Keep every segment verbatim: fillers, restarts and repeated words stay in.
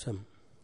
سم.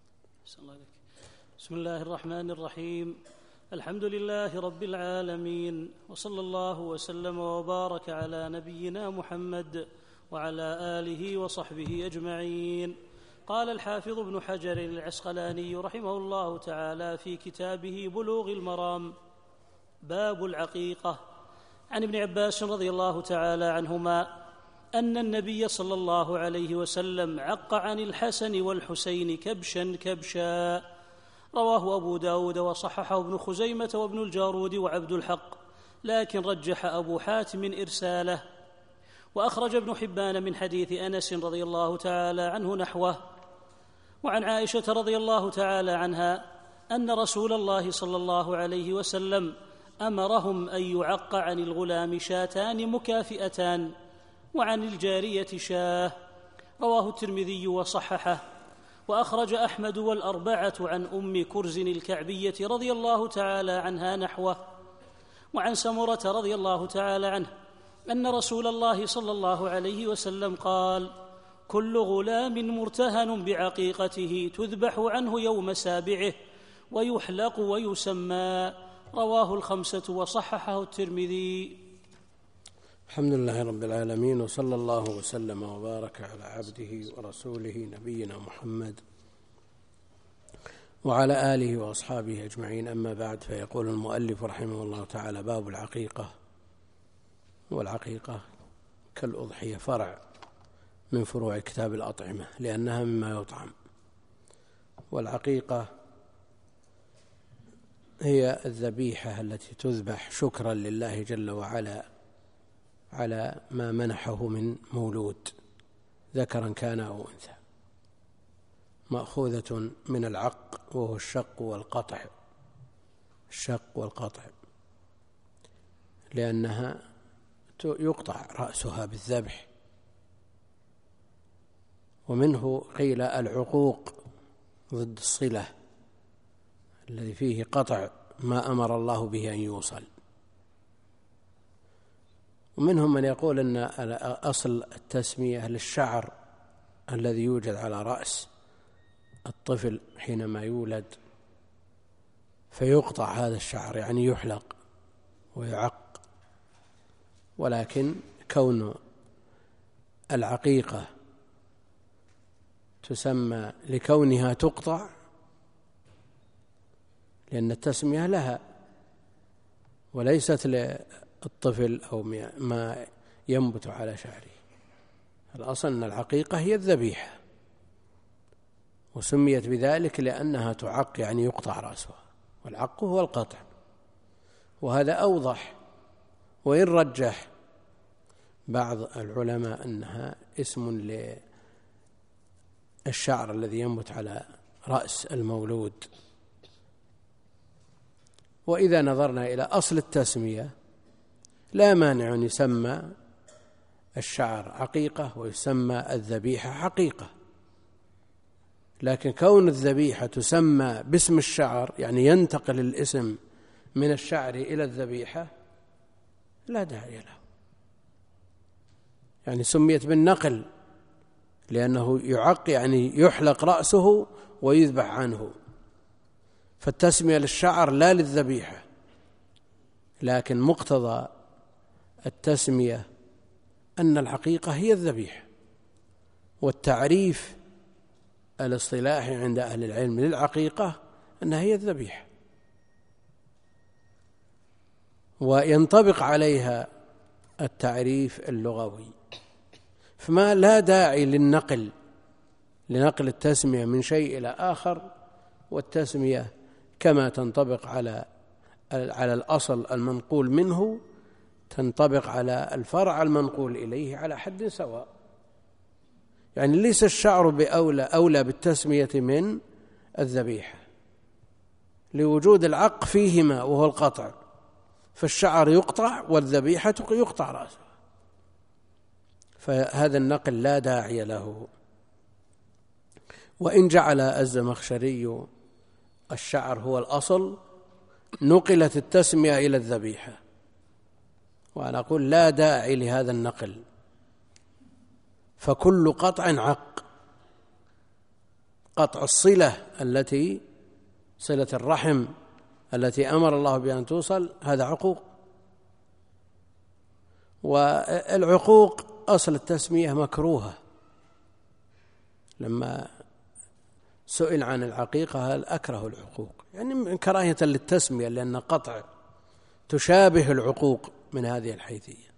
بسم الله الرحمن الرحيم. الحمد لله رب العالمين، وصلى الله وسلم وبارك على نبينا محمد وعلى آله وصحبه أجمعين. قال الحافظ ابن حجر العسقلاني رحمه الله تعالى في كتابه بلوغ المرام: باب العقيقة. عن ابن عباس رضي الله تعالى عنهما أن النبي صلى الله عليه وسلم عق عن الحسن والحسين كبشا كبشا، رواه أبو داود وصححه ابن خزيمة وابن الجارود وعبد الحق، لكن رجح أبو حاتم إرساله. وأخرج ابن حبان من حديث أنس رضي الله تعالى عنه نحوه. وعن عائشة رضي الله تعالى عنها أن رسول الله صلى الله عليه وسلم أمرهم أن يعق عن الغلام شاتان مكافئتان وعن الجارية شاه، رواه الترمذي وصححه. وأخرج أحمد والأربعة عن أم كرز الكعبية رضي الله تعالى عنها نحوه. وعن سمرة رضي الله تعالى عنه أن رسول الله صلى الله عليه وسلم قال: كل غلام مرتهن بعقيقته تذبح عنه يوم سابعه ويحلق ويسمى، رواه الخمسة وصححه الترمذي. الحمد لله رب العالمين، وصلى الله وسلم وبارك على عبده ورسوله نبينا محمد وعلى آله وأصحابه أجمعين. أما بعد، فيقول المؤلف رحمه الله تعالى: باب العقيقة. والعقيقة كالأضحية فرع من فروع كتاب الأطعمة لأنها مما يطعم. والعقيقة هي الذبيحة التي تذبح شكرا لله جل وعلا على ما منحه من مولود ذكرا كان أو أنثى، مأخوذة من العق وهو الشق والقطع، الشق والقطع، لأنها يقطع رأسها بالذبح. ومنه قيل العقوق ضد الصلة الذي فيه قطع ما أمر الله به أن يوصل. ومنهم من يقول أن أصل التسمية للشعر الذي يوجد على رأس الطفل حينما يولد، فيقطع هذا الشعر، يعني يحلق ويعق. ولكن كون العقيقة تسمى لكونها تقطع، لأن التسمية لها وليست للطفل أو ما ينبت على شعره. الأصل أن العقيقة هي الذبيحة، وسميت بذلك لأنها تعق، يعني يقطع رأسها، والعق هو القطع. وهذا أوضح، وإن رجح بعض العلماء أنها اسم للشعر الذي ينبت على رأس المولود. وإذا نظرنا إلى أصل التسمية لا مانع أن يسمى الشعر عقيقة ويسمى الذبيحة حقيقة، لكن كون الذبيحة تسمى باسم الشعر، يعني ينتقل الاسم من الشعر إلى الذبيحة، لا داعي له. يعني سميت بالنقل لأنه يعق، يعني يحلق رأسه ويذبح عنه، فالتسمية للشعر لا للذبيحة. لكن مقتضى التسمية أن العقيقة هي الذبيحة. والتعريف الاصطلاحي عند أهل العلم للعقيقة أنها هي الذبيحة، وينطبق عليها التعريف اللغوي، فما لا داعي للنقل لنقل التسمية من شيء إلى آخر، والتسمية كما تنطبق على على الأصل المنقول منه تنطبق على الفرع المنقول إليه على حد سواء. يعني ليس الشعر بأولى أولى بالتسمية من الذبيحة لوجود العق فيهما وهو القطع، فالشعر يقطع والذبيحة يقطع رأسه، فهذا النقل لا داعي له. وإن جعل الزمخشري الشعر هو الأصل نقلت التسمية إلى الذبيحة، وأنا أقول لا داعي لهذا النقل، فكل قطع عق، قطع الصلة التي صلة الرحم التي أمر الله بأن توصل، هذا عقوق. والعقوق أصل التسمية مكروهة. لما سئل عن العقيقة هل أكره العقوق، يعني كراهية للتسمية، لأن قطع تشابه العقوق من هذه الحيثية.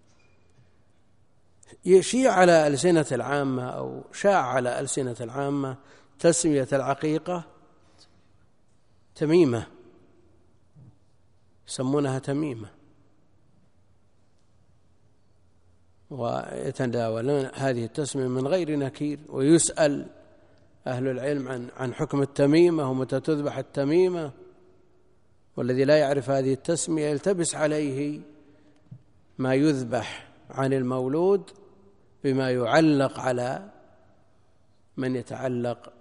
يشيع على ألسنة العامة أو شاع على ألسنة العامة تسمية العقيقة تميمة، يسمونها تميمة، ويتداولون هذه التسمية من غير نكير. ويسأل أهل العلم عن عن حكم التميمة ومتى تذبح التميمة، والذي لا يعرف هذه التسمية يلتبس عليه ما يذبح عن المولود بما يعلق على من يتعلق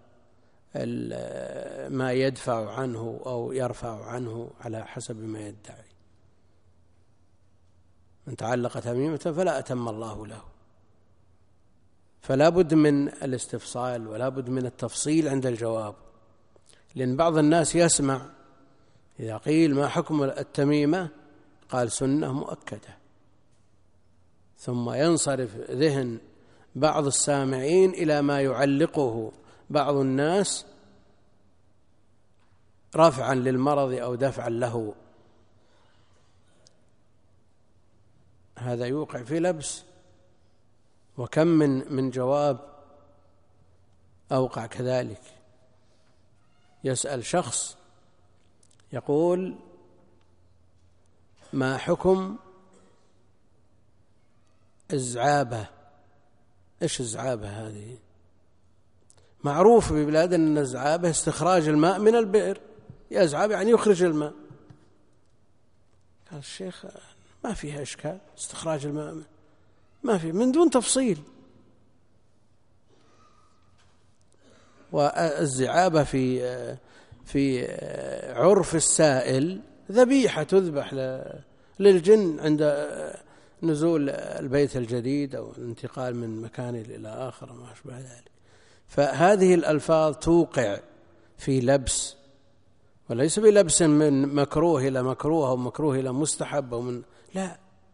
ما يدفع عنه أو يرفع عنه على حسب ما يدعي. من تعلق تميمة فلا أتم الله له. فلا بد من الاستفصال ولا بد من التفصيل عند الجواب، لأن بعض الناس يسمع إذا قيل ما حكم التميمة قال سنة مؤكدة، ثم ينصرف ذهن بعض السامعين إلى ما يعلقه بعض الناس رفعا للمرض أو دفعا له، هذا يوقع في لبس. وكم من من جواب أوقع كذلك. يسأل شخص يقول ما حكم الزعابة؟ إيش الزعابة هذه؟ معروف ببلاد أن الزعابة استخراج الماء من البئر، يزعب يعني يخرج الماء. قال الشيخ ما فيها إشكال استخراج الماء، ما في، من دون تفصيل. والزعابة في في عرف السائل ذبيحة تذبح للجن عند نزول البيت الجديد أو الانتقال من مكان إلى آخر وما أشبه ذلك. فهذه الألفاظ توقع في لبس، وليس بلبس من مكروه إلى مكروه أو مكروه إلى مستحب أو من لا،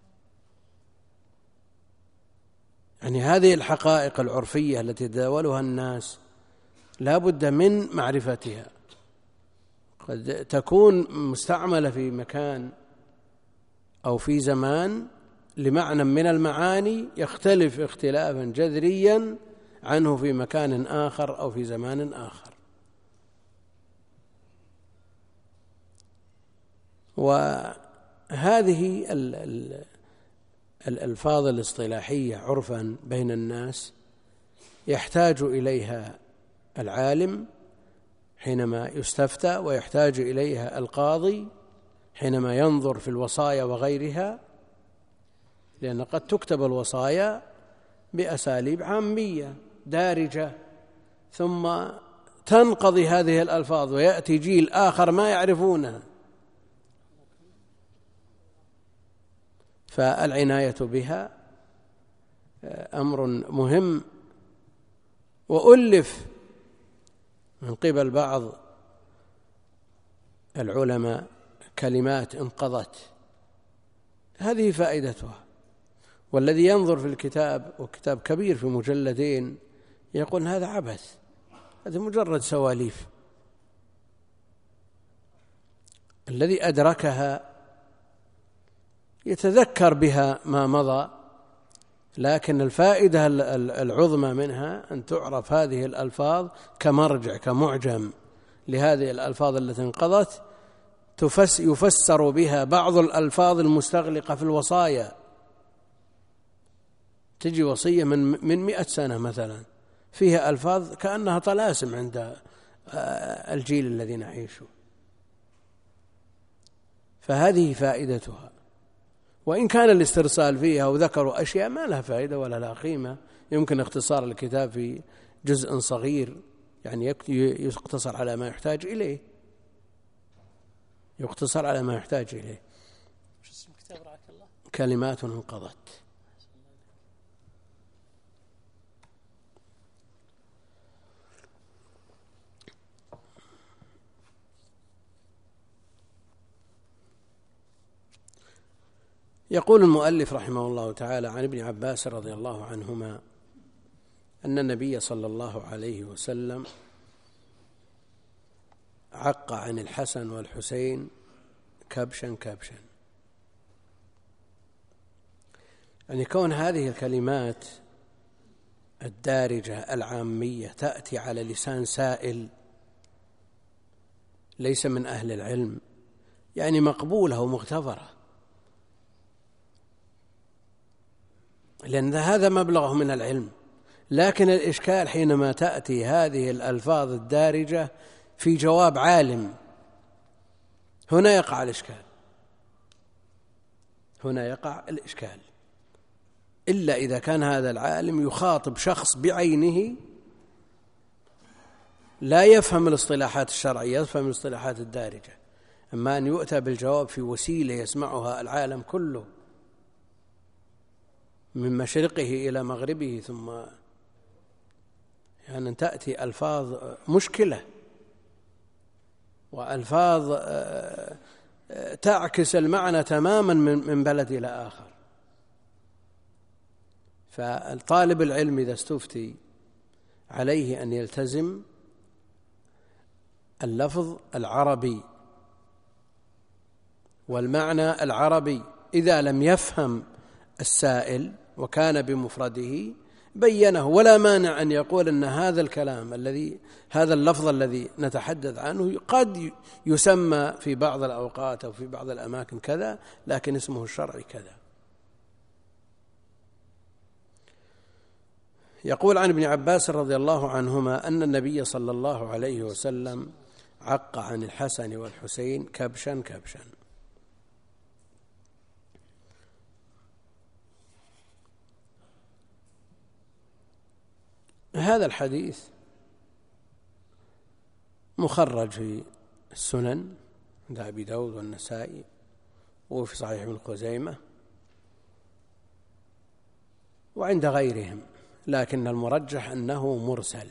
يعني هذه الحقائق العرفية التي يتداولها الناس لا بد من معرفتها. قد تكون مستعملة في مكان أو في زمان لمعنى من المعاني يختلف اختلافا جذريا عنه في مكان آخر أو في زمان آخر. وهذه الألفاظ الاصطلاحية عرفا بين الناس يحتاج إليها العالم حينما يستفتى، ويحتاج إليها القاضي حينما ينظر في الوصايا وغيرها، لأن قد تكتب الوصايا بأساليب عامية دارجة ثم تنقضي هذه الألفاظ ويأتي جيل آخر ما يعرفونها. فالعناية بها أمر مهم. وألف من قبل بعض العلماء كلمات انقضت، هذه فائدتها. والذي ينظر في الكتاب، وكتاب كبير في مجلدين، يقول هذا عبث، هذا مجرد سواليف. الذي أدركها يتذكر بها ما مضى، لكن الفائدة العظمى منها أن تعرف هذه الألفاظ كمرجع كمعجم لهذه الألفاظ التي انقضت، يفسر بها بعض الألفاظ المستغلقة في الوصايا. تجي وصية من من مئة سنة مثلا فيها ألفاظ كأنها طلاسم عند الجيل الذي نعيشه، فهذه فائدتها. وإن كان الاسترسال فيها وذكروا أشياء ما لها فائدة ولا لها قيمة، يمكن اختصار الكتاب في جزء صغير، يعني يقتصر على ما يحتاج إليه، يقتصر على ما يحتاج إليه. كلمات انقضت. يقول المؤلف رحمه الله تعالى عن ابن عباس رضي الله عنهما أن النبي صلى الله عليه وسلم عق عن الحسن والحسين كبشا كبشا. يعني كون هذه الكلمات الدارجة العامية تأتي على لسان سائل ليس من أهل العلم يعني مقبولة ومغتفرة، لأن هذا مبلغه من العلم. لكن الإشكال حينما تأتي هذه الألفاظ الدارجة في جواب عالم، هنا يقع الإشكال، هنا يقع الإشكال إلا إذا كان هذا العالم يخاطب شخص بعينه لا يفهم الاصطلاحات الشرعية، يفهم الاصطلاحات الدارجة. أما أن يؤتى بالجواب في وسيلة يسمعها العالم كله من مشرقه إلى مغربه، ثم يعني أن تأتي ألفاظ مشكلة وألفاظ تعكس المعنى تماما من بلد إلى آخر. فالطالب العلم إذا استفتي عليه أن يلتزم اللفظ العربي والمعنى العربي. إذا لم يفهم السائل وكان بمفرده بينه، ولا مانع أن يقول أن هذا الكلام الذي هذا اللفظ الذي نتحدث عنه قد يسمى في بعض الأوقات أو في بعض الأماكن كذا، لكن اسمه الشرعي كذا. يقول عن ابن عباس رضي الله عنهما أن النبي صلى الله عليه وسلم عق عن الحسن والحسين كبشا كبشا. هذا الحديث مخرج في السنن عند أبي داود والنسائي وفي صحيح ابن خزيمة وعند غيرهم، لكن المرجح أنه مرسل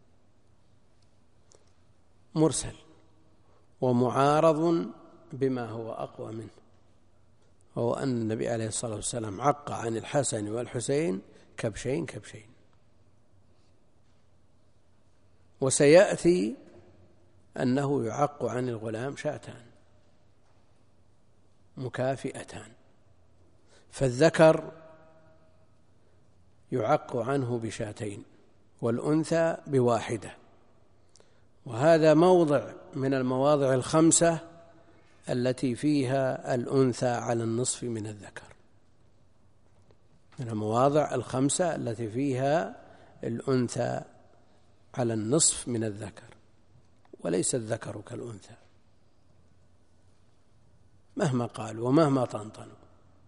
مرسل ومعارض بما هو أقوى منه، وهو أن النبي عليه الصلاة والسلام عق عن الحسن والحسين كبشين كبشين. وسيأتي أنه يعق عن الغلام شاتان مكافئتان، فالذكر يعق عنه بشاتين والأنثى بواحدة، وهذا موضع من المواضع الخمسة التي فيها الأنثى على النصف من الذكر، من المواضع الخمسة التي فيها الأنثى على النصف من الذكر، وليس الذكر كالأنثى مهما قالوا ومهما طنطنوا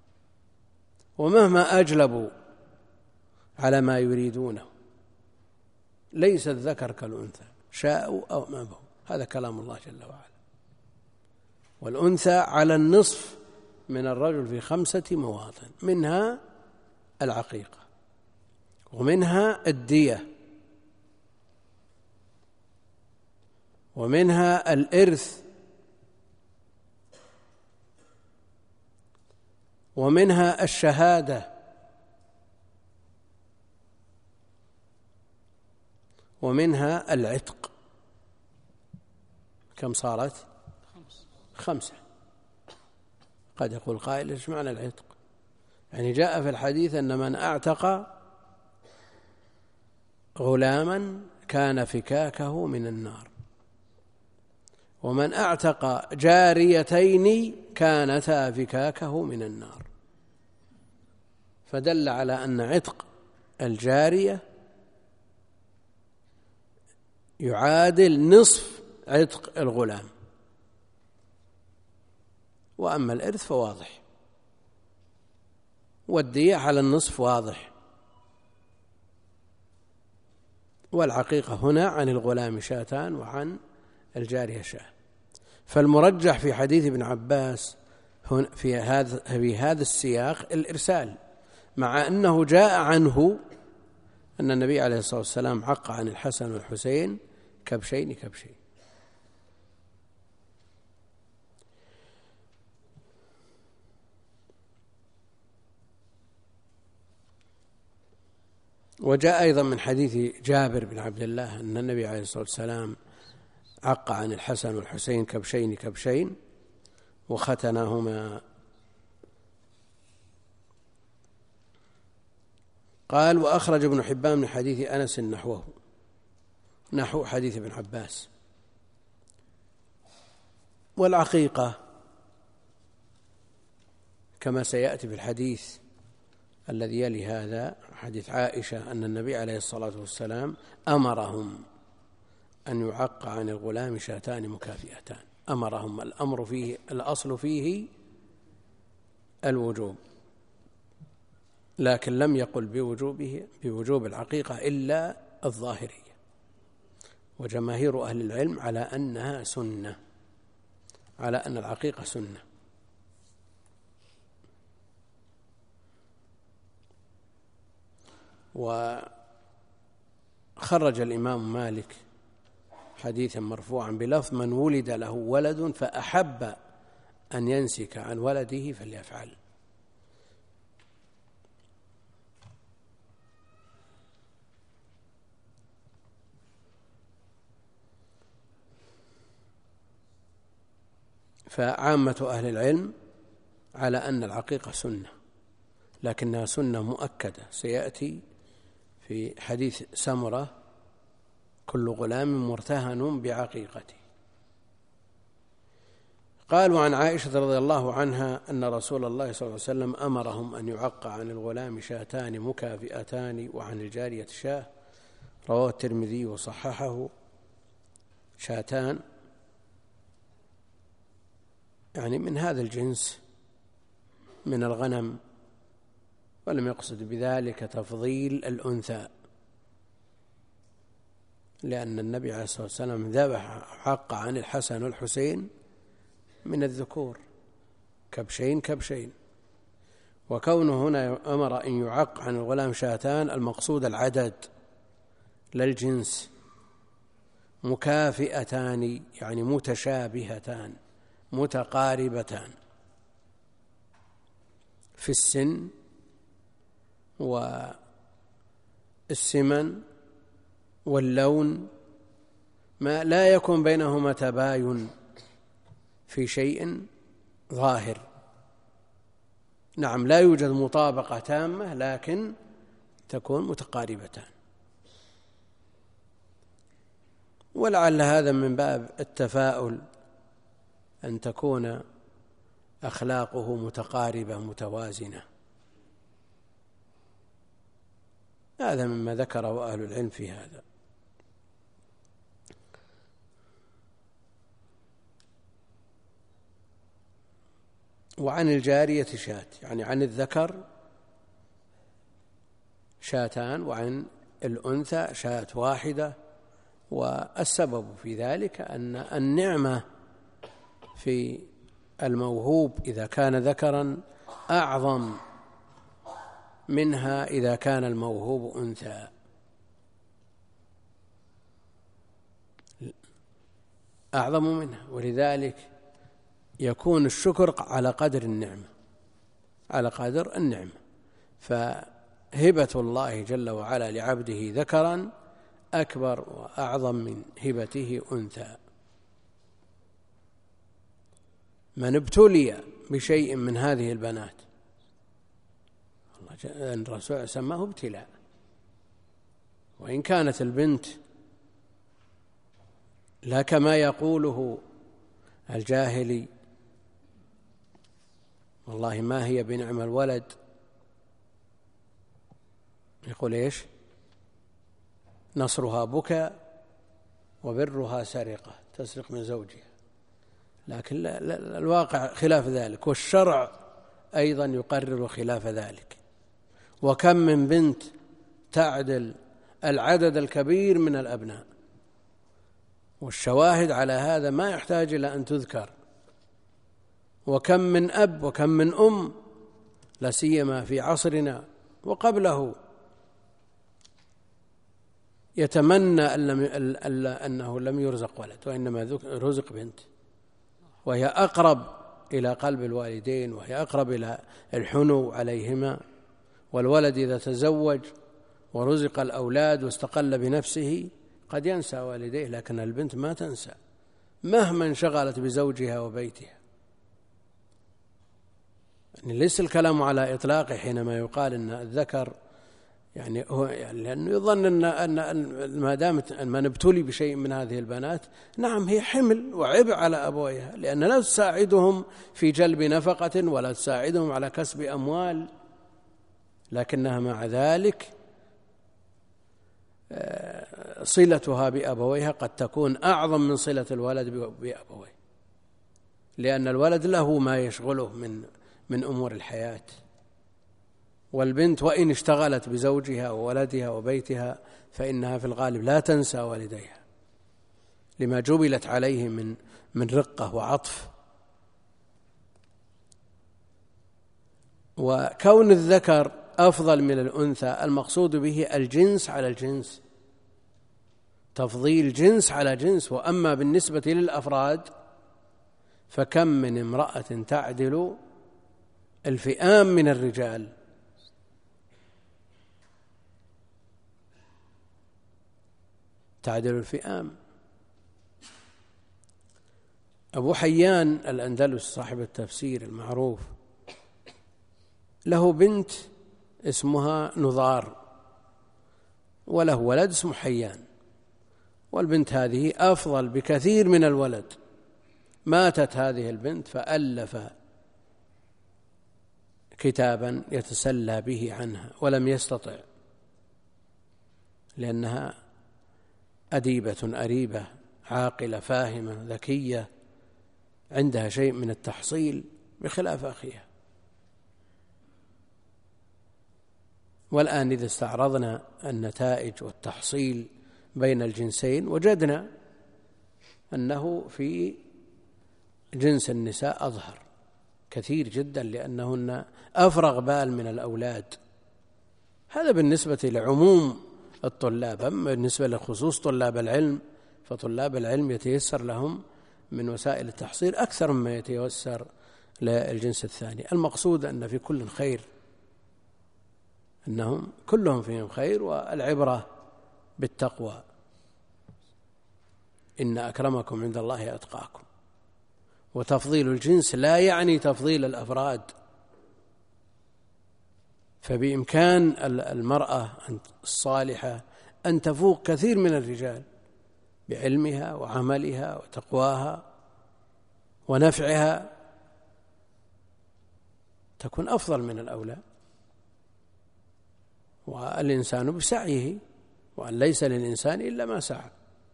ومهما أجلبوا على ما يريدونه، ليس الذكر كالأنثى شاءوا أو ما بهم. هذا كلام الله جل وعلا. والأنثى على النصف من الرجل في خمسة مواطن، منها العقيقة ومنها الدية ومنها الإرث ومنها الشهادة ومنها العتق. كم صارت؟ خمسة. قد يقول قائل ايش معنى العتق؟ يعني جاء في الحديث أن من أعتق غلاما كان فكاكه من النار، ومن أعتق جاريتين كانتا فكاكه من النار، فدل على أن عتق الجارية يعادل نصف عتق الغلام. وأما الإرث فواضح، والدية على النصف واضح، والعقيقة هنا عن الغلام شاتان وعن الجارية شاة. فالمرجح في حديث ابن عباس في هذا في هذا السياق الإرسال، مع أنه جاء عنه أن النبي عليه الصلاة والسلام عق عن الحسن والحسين كبشين كبشين. وجاء أيضا من حديث جابر بن عبد الله أن النبي عليه الصلاة والسلام عق عن الحسن والحسين كبشين كبشين وختناهما. قال: وأخرج ابن حبان من حديث أنس نحوه، نحو حديث ابن عباس. والعقيقة كما سيأتي في الحديث الذي يلي هذا، حديث عائشة، أن النبي عليه الصلاة والسلام أمرهم أن يعق عن الغلام شاتان مكافئتان. أمرهم، الأمر فيه الأصل فيه الوجوب، لكن لم يقل بوجوبه بوجوب العقيقة إلا الظاهرية، وجماهير أهل العلم على أنها سنة، على أن العقيقة سنة. وخرج الإمام مالك حديثا مرفوعا بلفظ: من ولد له ولد فأحب أن ينسك عن ولده فليفعل. فعامة أهل العلم على أن العقيقة سنة، لكنها سنة مؤكدة، سيأتي في حديث سمرة: كل غلام مرتهن بعقيقته. قالوا عن عائشة رضي الله عنها أن رسول الله صلى الله عليه وسلم أمرهم أن يعق عن الغلام شاتان مكافئتان وعن الجارية شاه، رواه الترمذي وصححه. شاتان يعني من هذا الجنس من الغنم، ولم يقصد بذلك تفضيل الأنثى، لأن النبي عليه الصلاة والسلام ذبح حق عن الحسن والحسين من الذكور كبشين كبشين، وكونه هنا أمر أن يعق عن الغلام شاتان المقصود العدد لا الجنس. مكافئتان يعني متشابهتان متقاربتان في السن والسمن واللون، ما لا يكون بينهما تباين في شيء ظاهر. نعم، لا يوجد مطابقة تامة، لكن تكون متقاربتان. ولعل هذا من باب التفاؤل، أن تكون أخلاقه متقاربة متوازنة. هذا مما ذكره أهل العلم في هذا. وعن الجارية شاة، يعني عن الذكر شاتان وعن الأنثى شاة واحدة. والسبب في ذلك أن النعمة في الموهوب إذا كان ذكرا أعظم منها إذا كان الموهوب أنثى. أعظم منها، ولذلك يكون الشكر على قدر النعمة، على قدر النعمة. فهبة الله جل وعلا لعبده ذكرا أكبر وأعظم من هبته أنثى. من ابتلي بشيء من هذه البنات، الرسول سماه ابتلاء، وإن كانت البنت لا كما يقوله الجاهلي والله ما هي بنعم الولد، يقول إيش؟ نصرها بكى وبرها سرقة، تسرق من زوجها. لكن لا لا الواقع خلاف ذلك، والشرع أيضا يقرر خلاف ذلك. وكم من بنت تعدل العدد الكبير من الأبناء، والشواهد على هذا ما يحتاج إلى أن تذكر. وكم من أب وكم من أم، لا سيما في عصرنا وقبله، يتمنى أنه لم يرزق ولد وإنما رزق بنت، وهي أقرب إلى قلب الوالدين، وهي أقرب إلى الحنو عليهما. والولد إذا تزوج ورزق الأولاد واستقل بنفسه قد ينسى والديه، لكن البنت ما تنسى مهما انشغلت بزوجها وبيتها. يعني ليس الكلام على إطلاقه حينما يقال أن الذكر يعني هو يعني لأنه يظن أن أن ما دامت ما نبتلي بشيء من هذه البنات، نعم هي حمل وعبء على أبويها، لأن لا تساعدهم في جلب نفقة ولا تساعدهم على كسب أموال، لكنها مع ذلك صلتها بأبويها قد تكون أعظم من صلة الولد بأبويه، لأن الولد له ما يشغله من من أمور الحياة، والبنت وإن اشتغلت بزوجها وولدها وبيتها فإنها في الغالب لا تنسى والديها لما جبلت عليه من من رقة وعطف. وكون الذكر أفضل من الأنثى المقصود به الجنس على الجنس، تفضيل جنس على جنس. وأما بالنسبة للأفراد فكم من امرأة تعدل الفئام من الرجال، تعدل الفئام. أبو حيان الأندلس صاحب التفسير المعروف له بنت اسمها نضار وله ولد اسمه حيان، والبنت هذه أفضل بكثير من الولد. ماتت هذه البنت فألف كتابا يتسلى به عنها ولم يستطع، لأنها أديبة أريبة عاقلة فاهمة ذكية عندها شيء من التحصيل بخلاف أخيها. والآن إذا استعرضنا النتائج والتحصيل بين الجنسين وجدنا أنه في جنس النساء أظهر كثير جدا، لأنهن أفرغ بال من الأولاد. هذا بالنسبة لعموم الطلاب. أما بالنسبة لخصوص طلاب العلم فطلاب العلم يتيسر لهم من وسائل التحصيل أكثر مما يتيسر للجنس الثاني. المقصود أن في كل خير، أنهم كلهم فيهم خير، والعبرة بالتقوى. إن أكرمكم عند الله أتقاكم. وتفضيل الجنس لا يعني تفضيل الأفراد، فبإمكان المرأة الصالحة أن تفوق كثير من الرجال بعلمها وعملها وتقواها ونفعها، تكون أفضل من الأولى. والإنسان بسعيه، وأن ليس للإنسان إلا ما سعى.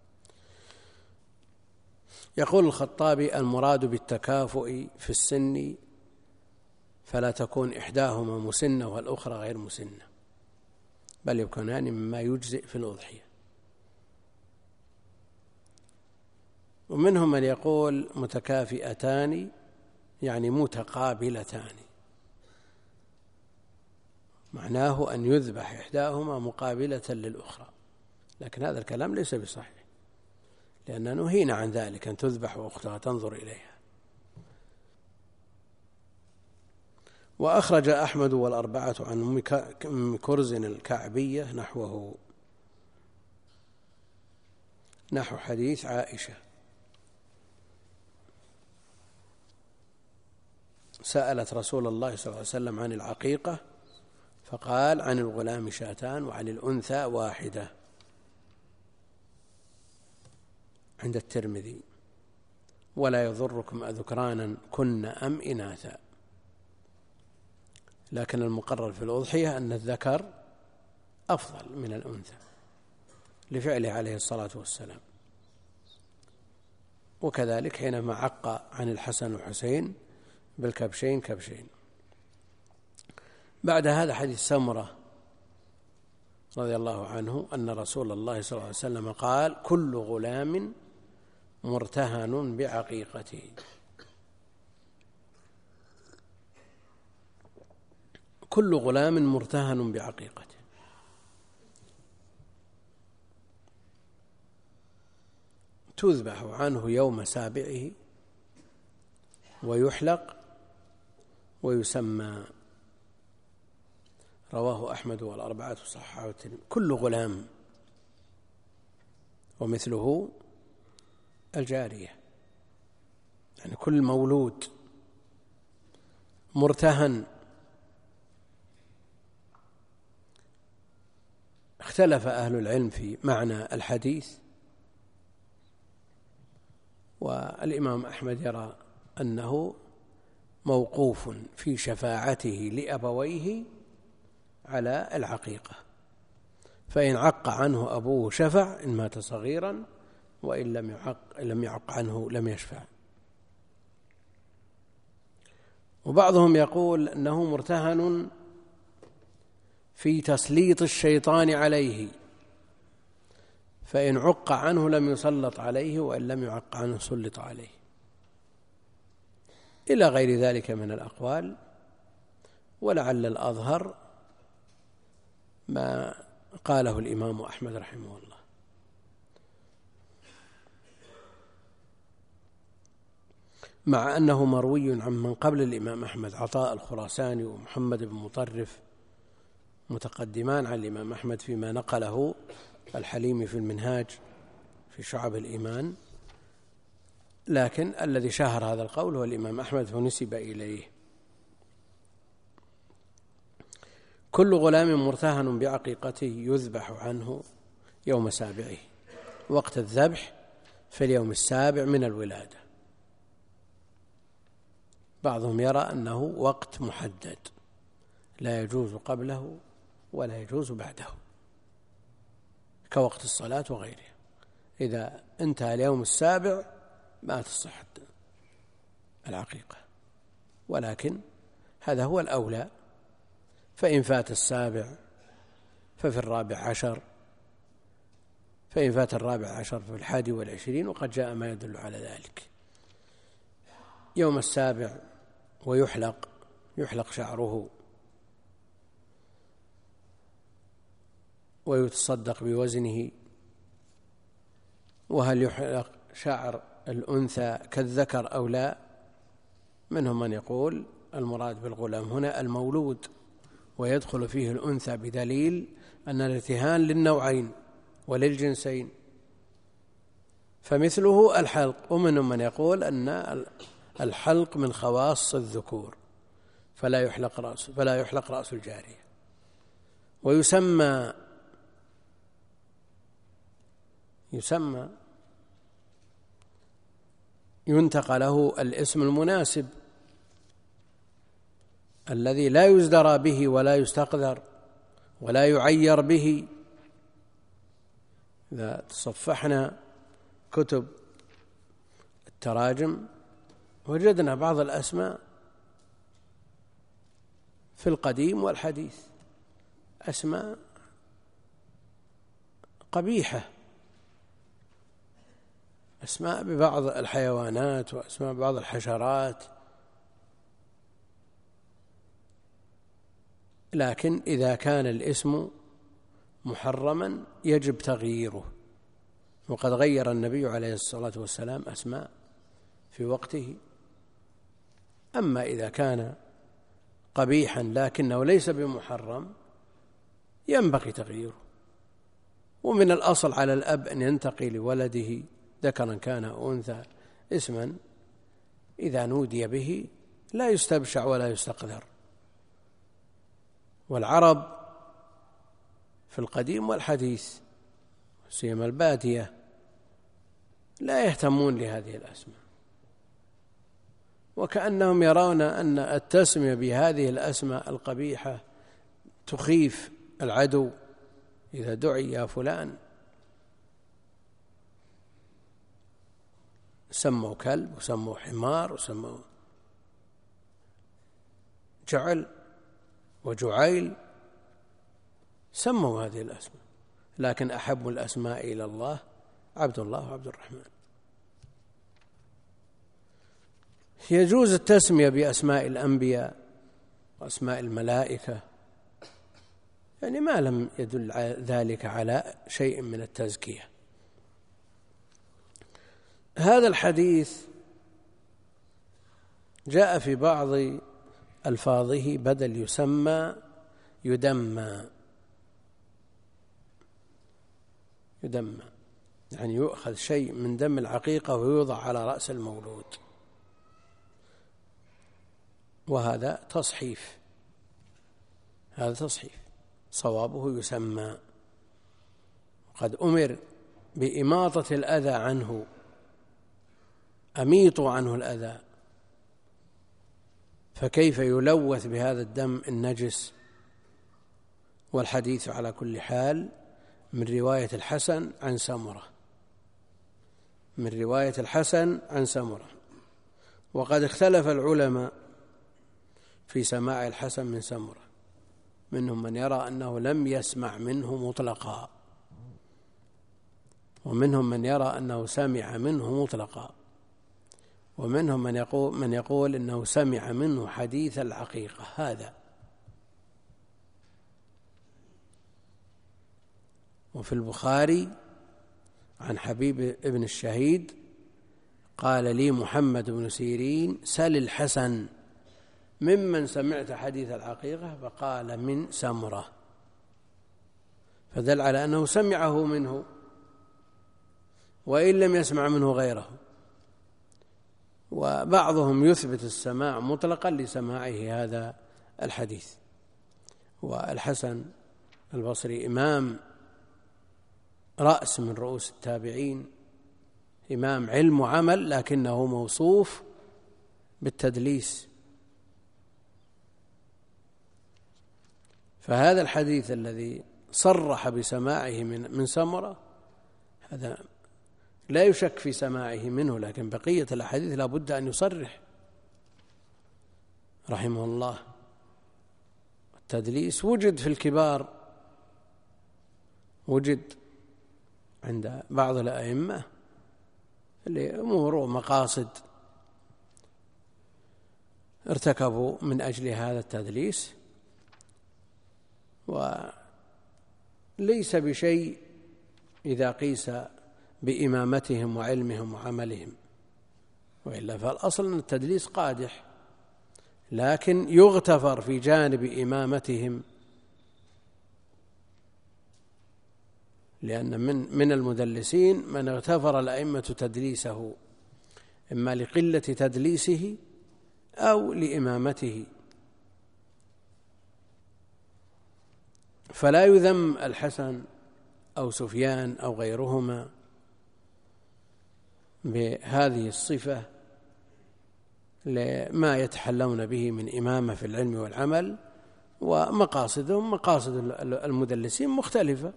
يقول الخطابي: المراد بالتكافؤ في السن فلا تكون إحداهما مسنة والأخرى غير مسنة، بل يكونان مما يجزئ في الأضحية. ومنهم من يقول متكافئتان يعني متقابلتان، معناه أن يذبح إحداهما مقابلة للأخرى، لكن هذا الكلام ليس بصحيح، لأننا نهينا عن ذلك، أن تذبح وأختها تنظر إليها. وأخرج أحمد والأربعة عن أم كرز الكعبية نحوه، نحو حديث عائشة: سألت رسول الله صلى الله عليه وسلم عن العقيقة فقال: عن الغلام شاتان وعن الأنثى واحدة، عند الترمذي. ولا يضركم أذكرانا كن أم إناثا، لكن المقرر في الأضحية أن الذكر أفضل من الأنثى لفعله عليه الصلاة والسلام. وكذلك حينما عق عن الحسن والحسين بالكبشين كبشين. بعد هذا حديث سمرة رضي الله عنه أن رسول الله صلى الله عليه وسلم قال: كل غلام مرتهن بعقيقته. كل غلام مرتهن بعقيقته، تذبح عنه يوم سابعه ويحلق ويسمى. رواه أحمد والأربعة وصححه الترمذي. كل غلام، ومثله الجارية، يعني كل مولود مرتهن. اختلف أهل العلم في معنى الحديث، والإمام أحمد يرى أنه موقوف في شفاعته لأبويه على العقيقة، فإن عق عنه أبوه شفع إن مات صغيرا، وإن لم يعق, لم يعق عنه لم يشفع. وبعضهم يقول أنه مرتهن في تسليط الشيطان عليه، فإن عق عنه لم يسلط عليه، وإن لم يعق عنه سلط عليه، إلى غير ذلك من الأقوال. ولعل الأظهر ما قاله الإمام أحمد رحمه الله. مع أنه مروي عن من قبل الإمام أحمد، عطاء الخراساني ومحمد بن مطرف متقدمان عن الإمام أحمد فيما نقله الحليمي في المنهاج في شعب الإيمان، لكن الذي شهر هذا القول هو الإمام أحمد فنسب إليه. كل غلام مرتهن بعقيقته يذبح عنه يوم سابعه، وقت الذبح في اليوم السابع من الولادة. بعضهم يرى أنه وقت محدد لا يجوز قبله ولا يجوز بعده، كوقت الصلاة وغيرها. إذا انتهى اليوم السابع ما تصح العقيقة، ولكن هذا هو الأولى. فإن فات السابع ففي الرابع عشر، فإن فات الرابع عشر ففي الحادي والعشرين، وقد جاء ما يدل على ذلك. يوم السابع ويحلق يحلق شعره ويتصدق بوزنه. وهل يحلق شعر الأنثى كالذكر أو لا؟ منهم من يقول المراد بالغلام هنا المولود، ويدخل فيه الأنثى بدليل أن الارتهان للنوعين وللجنسين، فمثله الحلق. ومنهم من يقول أن الحلق من خواص الذكور فلا يحلق رأس فلا يحلق رأس الجارية. ويسمى يسمى ينتقى له الاسم المناسب الذي لا يزدرى به ولا يستقذر ولا يعير به. إذا تصفحنا كتب التراجم وجدنا بعض الأسماء في القديم والحديث أسماء قبيحة، أسماء ببعض الحيوانات وأسماء ببعض الحشرات. لكن إذا كان الاسم محرما يجب تغييره، وقد غير النبي عليه الصلاة والسلام أسماء في وقته. أما إذا كان قبيحا لكنه ليس بمحرم ينبغي تغييره. ومن الأصل على الأب أن ينتقي لولده ذكرا كان أو أنثى اسما إذا نودي به لا يستبشع ولا يستقذر. والعرب في القديم والحديث سيما البادية لا يهتمون لهذه الأسماء، وكأنهم يرون أن التسمية بهذه الأسماء القبيحة تخيف العدو. إذا دعي يا فلان سموا كلب وسموا حمار وسموا جعل وجعيل، سموا هذه الأسماء. لكن أحب الأسماء إلى الله عبد الله وعبد الرحمن. يجوز التسمية بأسماء الأنبياء وأسماء الملائكة، يعني ما لم يدل ذلك على شيء من التزكية. هذا الحديث جاء في بعض ألفاظه بدل يسمى يدمى يدمى يعني يؤخذ شيء من دم العقيقة ويوضع على رأس المولود، وهذا تصحيف، هذا تصحيف، صوابه يسمى. قد أمر بإماطة الأذى عنه، أميطوا عنه الأذى، فكيف يلوث بهذا الدم النجس؟ والحديث على كل حال من رواية الحسن عن سمرة، من رواية الحسن عن سمرة. وقد اختلف العلماء في سماع الحسن من سمرة، منهم من يرى أنه لم يسمع منه مطلقا، ومنهم من يرى أنه سمع منه مطلقا، ومنهم من يقول, من يقول أنه سمع منه حديث العقيقة. هذا وفي البخاري عن حبيب ابن الشهيد قال لي محمد بن سيرين سل الحسن ممن سمعت حديث العقيقة، فقال من سمرة، فدل على أنه سمعه منه وإن لم يسمع منه غيره. وبعضهم يثبت السماع مطلقا لسماعه هذا الحديث. والحسن البصري إمام رأس من رؤوس التابعين، إمام علم وعمل، لكنه موصوف بالتدليس. فهذا الحديث الذي صرح بسماعه من من سمرة هذا لا يشك في سماعه منه، لكن بقية الأحاديث لا بد أن يصرح رحمه الله. التدليس وجد في الكبار، وجد عند بعض الأئمة لأمور ومقاصد ارتكبوا من أجل هذا التدليس، وليس بشيء إذا قيس بإمامتهم وعلمهم وعملهم، وإلا فالأصل أن التدليس قادح، لكن يغتفر في جانب إمامتهم، لأن من من المدلسين من اغتفر الأئمة تدليسه، إما لقلة تدليسه أو لإمامته. فلا يذم الحسن أو سفيان أو غيرهما بهذه الصفة لما يتحلون به من إمامة في العلم والعمل، ومقاصدهم مقاصد المدلسين مختلفة.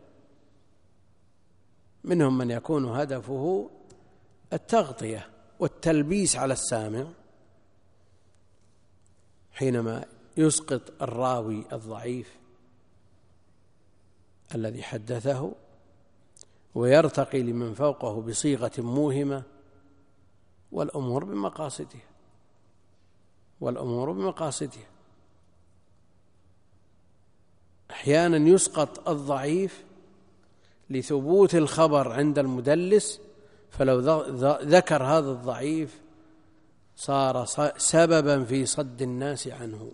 منهم من يكون هدفه التغطية والتلبيس على السامع حينما يسقط الراوي الضعيف الذي حدثه ويرتقي لمن فوقه بصيغة موهمة، والأمور بمقاصدها والأمور بمقاصدها أحيانا يسقط الضعيف لثبوت الخبر عند المدلس، فلو ذكر هذا الضعيف صار سببا في صد الناس عنه،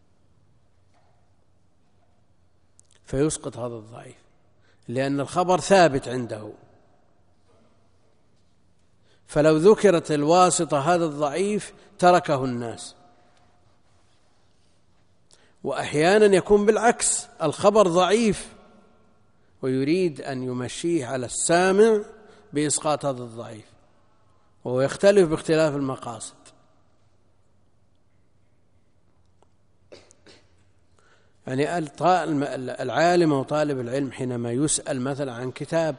فيسقط هذا الضعيف لأن الخبر ثابت عنده. فلو ذكرت الواسطة هذا الضعيف تركه الناس. وأحيانا يكون بالعكس، الخبر ضعيف ويريد أن يمشيه على السامع بإسقاط هذا الضعيف، وهو يختلف باختلاف المقاصد. يعني العالم وطالب العلم حينما يسأل مثلا عن كتاب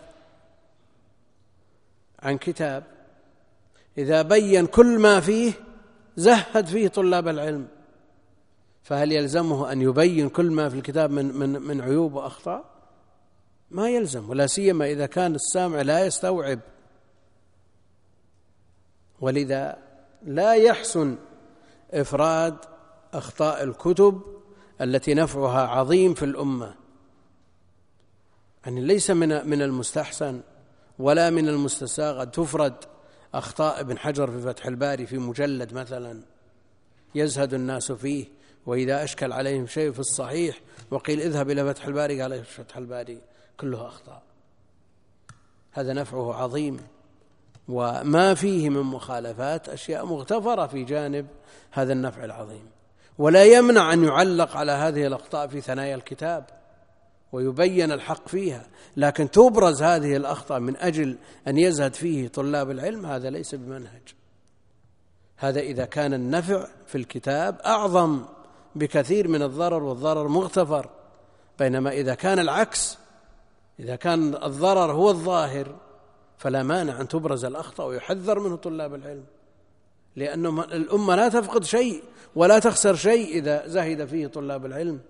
عن كتاب إذا بين كل ما فيه زهد فيه طلاب العلم، فهل يلزمه أن يبين كل ما في الكتاب من من من عيوب وأخطاء؟ ما يلزم، ولا سيما إذا كان السامع لا يستوعب. ولذا لا يحسن إفراد أخطاء الكتب التي نفعها عظيم في الأمة. يعني ليس من من المستحسن ولا من المستساغ أن تفرد أخطاء ابن حجر في فتح الباري في مجلد مثلا يزهد الناس فيه، وإذا أشكل عليهم شيء في الصحيح وقيل اذهب إلى فتح الباري قال فتح الباري كله أخطاء. هذا نفعه عظيم، وما فيه من مخالفات أشياء مغتفرة في جانب هذا النفع العظيم. ولا يمنع أن يعلق على هذه الأخطاء في ثنايا الكتاب ويبين الحق فيها، لكن تبرز هذه الأخطاء من أجل أن يزهد فيه طلاب العلم، هذا ليس بمنهج. هذا إذا كان النفع في الكتاب أعظم بكثير من الضرر، والضرر مغتفر. بينما إذا كان العكس، إذا كان الضرر هو الظاهر، فلا مانع أن تبرز الأخطاء ويحذر منه طلاب العلم، لأن الأمة لا تفقد شيء ولا تخسر شيء إذا زهد فيه طلاب العلم.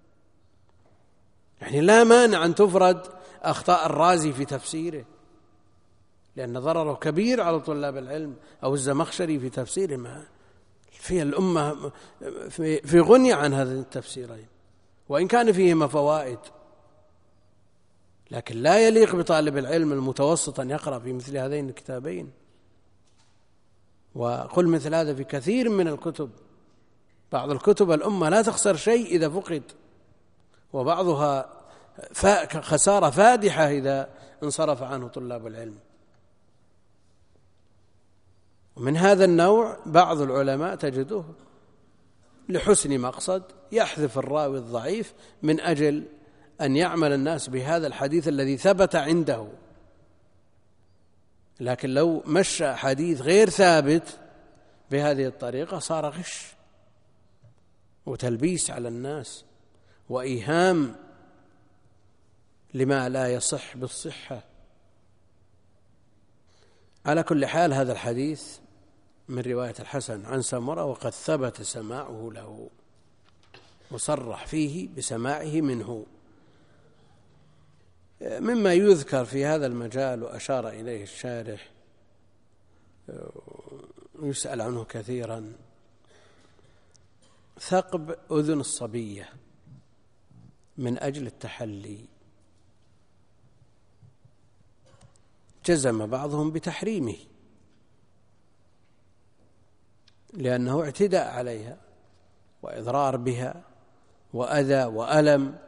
يعني لا مانع أن تفرد أخطاء الرازي في تفسيره، لأن ضرره كبير على طلاب العلم، أو الزمخشري في تفسيره، ما فيها الأمة في غنية عن هذين التفسيرين، وإن كان فيهما فوائد، لكن لا يليق بطالب العلم المتوسط أن يقرأ في مثل هذين الكتابين. وقل مثل هذا في كثير من الكتب. بعض الكتب الأمة لا تخسر شيء إذا فقد، وبعضها خسارة فادحة إذا انصرف عنه طلاب العلم. ومن هذا النوع بعض العلماء تجده لحسن مقصد يحذف الراوي الضعيف من أجل أن يعمل الناس بهذا الحديث الذي ثبت عنده. لكن لو مشى حديث غير ثابت بهذه الطريقة صار غش وتلبيس على الناس وإيهام لما لا يصح بالصحة. على كل حال هذا الحديث من رواية الحسن عن سمرة، وقد ثبت سماعه له وصرح فيه بسماعه منه. مما يذكر في هذا المجال وأشار إليه الشارح يسأل عنه كثيرا، ثقب أذن الصبية من أجل التحلي. جزم بعضهم بتحريمه لأنه اعتداء عليها وإضرار بها وأذى وألم،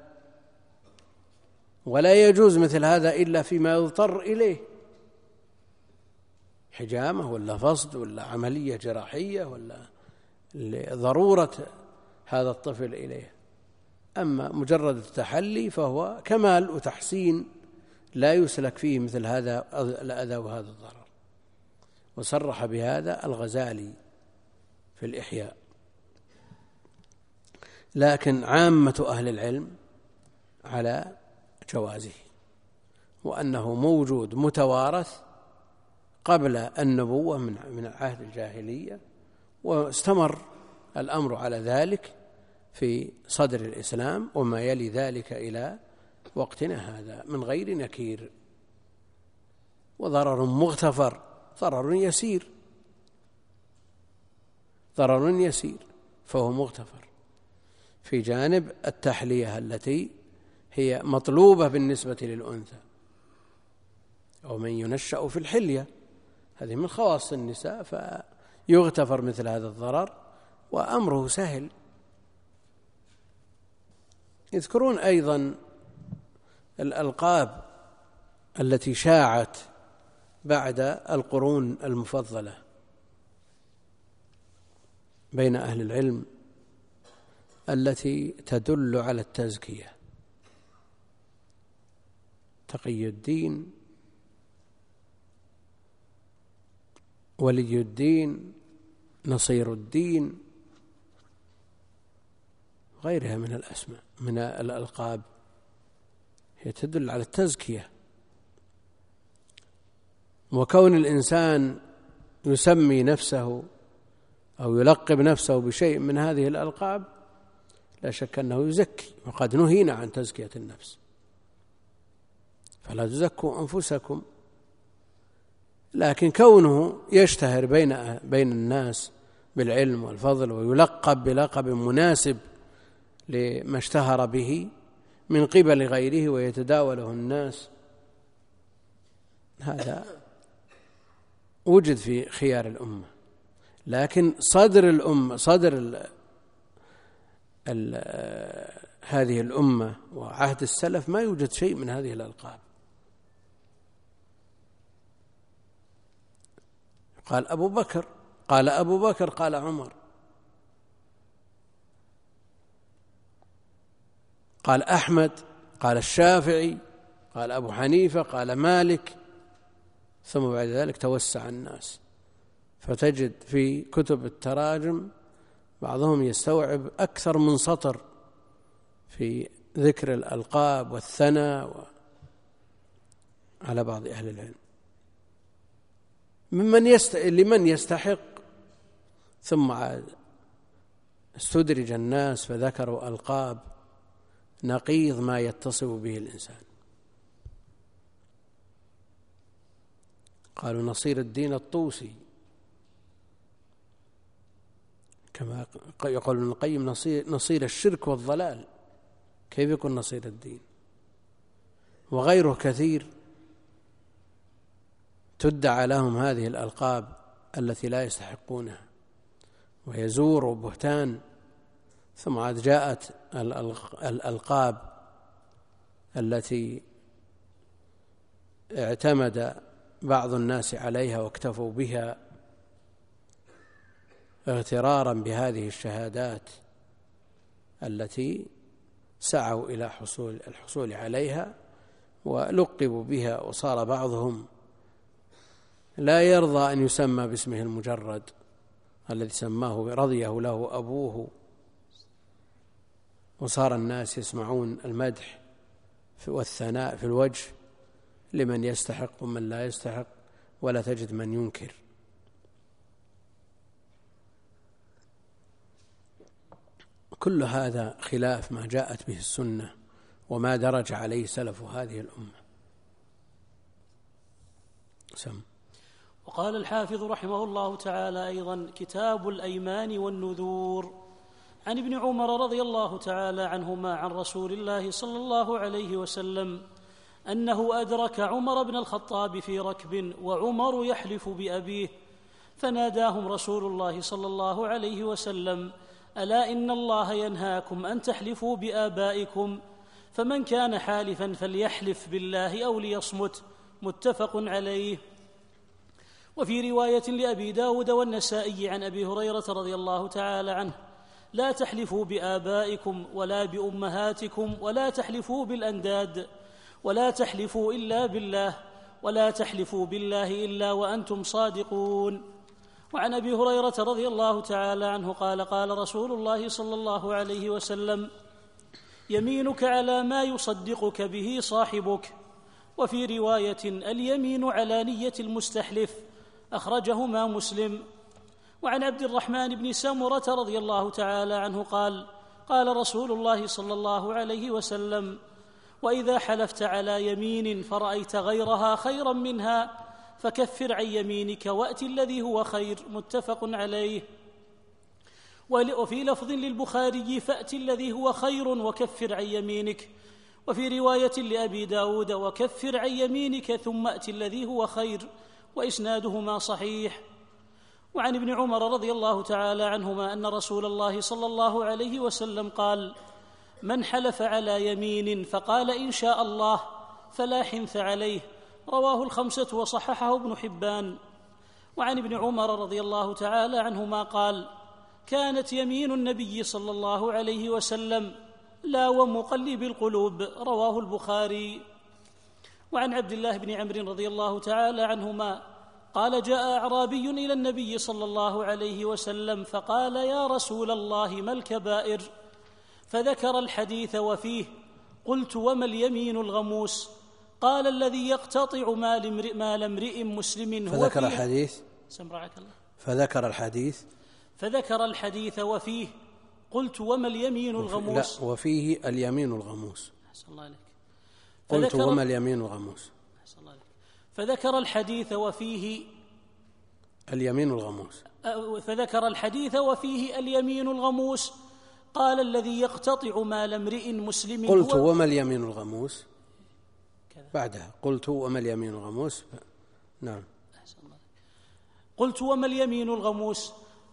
ولا يجوز مثل هذا إلا فيما يضطر إليه، حجامة ولا فصد ولا عملية جراحية ولا ضرورة هذا الطفل إليه. أما مجرد التحلي فهو كمال وتحسين لا يسلك فيه مثل هذا الأذى وهذا الضرر. وصرح بهذا الغزالي في الإحياء. لكن عامة أهل العلم على جوازه، وأنه موجود متوارث قبل النبوة من من عهد الجاهلية، واستمر الأمر على ذلك في صدر الإسلام وما يلي ذلك إلى وقتنا هذا من غير نكير، وضرر مغتفر، ضرر يسير ضرر يسير فهو مغتفر في جانب التحلية التي هي مطلوبة بالنسبة للأنثى، أو من ينشأ في الحلية، هذه من خواص النساء، فيغتفر مثل هذا الضرر وأمره سهل. يذكرون أيضا الألقاب التي شاعت بعد القرون المفضلة بين أهل العلم التي تدل على التزكية: تقي الدين، ولي الدين، نصير الدين، غيرها من الأسماء من الألقاب، هي تدل على التزكية. وكون الإنسان يسمي نفسه أو يلقب نفسه بشيء من هذه الألقاب لا شك أنه يزكي، وقد نهينا عن تزكية النفس، فلا تزكوا أنفسكم. لكن كونه يشتهر بين بين الناس بالعلم والفضل ويلقب بلقب مناسب لما اشتهر به من قبل غيره ويتداوله الناس، هذا وجد في خيار الأمة. لكن صدر الأمة صدر هذه الأمة وعهد السلف ما يوجد شيء من هذه الألقاب. قال أبو بكر، قال أبو بكر، قال عمر، قال أحمد، قال الشافعي، قال أبو حنيفة، قال مالك، ثم بعد ذلك توسع الناس، فتجد في كتب التراجم بعضهم يستوعب أكثر من سطر في ذكر الألقاب والثناء على بعض أهل العلم ممن يست... لمن يستحق. ثم عاد استدرج الناس فذكروا ألقاب نقيض ما يتصف به الإنسان. قالوا نصير الدين الطوسي، كما يقول ابن القيم نصير, نصير الشرك والضلال، كيف يكون نصير الدين؟ وغيره كثير تدعى لهم هذه الألقاب التي لا يستحقونها، وهي زور وبهتان. ثم عاد جاءت الألقاب التي اعتمد بعض الناس عليها واكتفوا بها اغترارا بهذه الشهادات التي سعوا إلى حصول الحصول عليها ولقبوا بها، وصار بعضهم لا يرضى أن يسمى باسمه المجرد الذي سماه رضيه له أبوه، وصار الناس يسمعون المدح والثناء في الوجه لمن يستحق ومن لا يستحق، ولا تجد من ينكر. كل هذا خلاف ما جاءت به السنة وما درج عليه سلف هذه الأمة. سم. وقال الحافظ رحمه الله تعالى أيضا: كتاب الأيمان والنذور. عن ابن عمر رضي الله تعالى عنهما عن رسول الله صلى الله عليه وسلم أنه أدرك عمر بن الخطاب في ركب وعمر يحلف بأبيه، فناداهم رسول الله صلى الله عليه وسلم: ألا إن الله ينهاكم أن تحلفوا بآبائكم، فمن كان حالفا فليحلف بالله أو ليصمت. متفق عليه. وفي رواية لأبي داود والنسائي عن أبي هريرة رضي الله تعالى عنه: لا تحلفوا بآبائكم ولا بأمهاتكم ولا تحلفوا بالأنداد ولا تحلفوا إلا بالله ولا تحلفوا بالله إلا وأنتم صادقون. وعن أبي هريرة رضي الله تعالى عنه قال: قال رسول الله صلى الله عليه وسلم: يمينك على ما يصدقك به صاحبك. وفي رواية: اليمين على نية المستحلف. أخرجهما مسلم. وعن عبد الرحمن بن سمرة رضي الله تعالى عنه قال: قال رسول الله صلى الله عليه وسلم: وإذا حلفت على يمين فرأيت غيرها خيرا منها فكفر عن يمينك وأت الذي هو خير. متفق عليه. وفي لفظ للبخاري: فأت الذي هو خير وكفر عن يمينك. وفي رواية لأبي داود: وكفر عن يمينك ثم أت الذي هو خير. وإسنادهما صحيح. وعن ابن عمر رضي الله تعالى عنهما أن رسول الله صلى الله عليه وسلم قال: من حلف على يمين فقال إن شاء الله فلا حنث عليه. رواه الخمسة وصححه ابن حبان. وعن ابن عمر رضي الله تعالى عنهما قال: كانت يمين النبي صلى الله عليه وسلم لا ومقلب القلوب. رواه البخاري. وعن عبد الله بن عمرو رضي الله تعالى عنهما قال: جاء أعرابي إلى النبي صلى الله عليه وسلم فقال: يا رسول الله ما الكبائر؟ فذكر الحديث وفيه. قلت: وما اليمين الغموس؟ قال: الذي يقتطع مال امرئ مسلم. هو فذكر الحديث سمرعك الله فذكر الحديث فذكر الحديث وفيه. قلت: وما اليمين الغموس؟ لا، وفيه اليمين الغموس. أحسن الله عليك. قلت: وما اليمين الغموس؟ أحسن الله عليك. فذكر الحديث وفيه اليمين الغموس. فذكر الحديث وفيه اليمين الغموس. قال: الذي يقتطع مال امرئ مسلم. قلت: وما اليمين الغموس؟ بعدها قلت: وما اليمين الغموس؟ نعم. أحسن الله. قلت: وما اليمين الغموس؟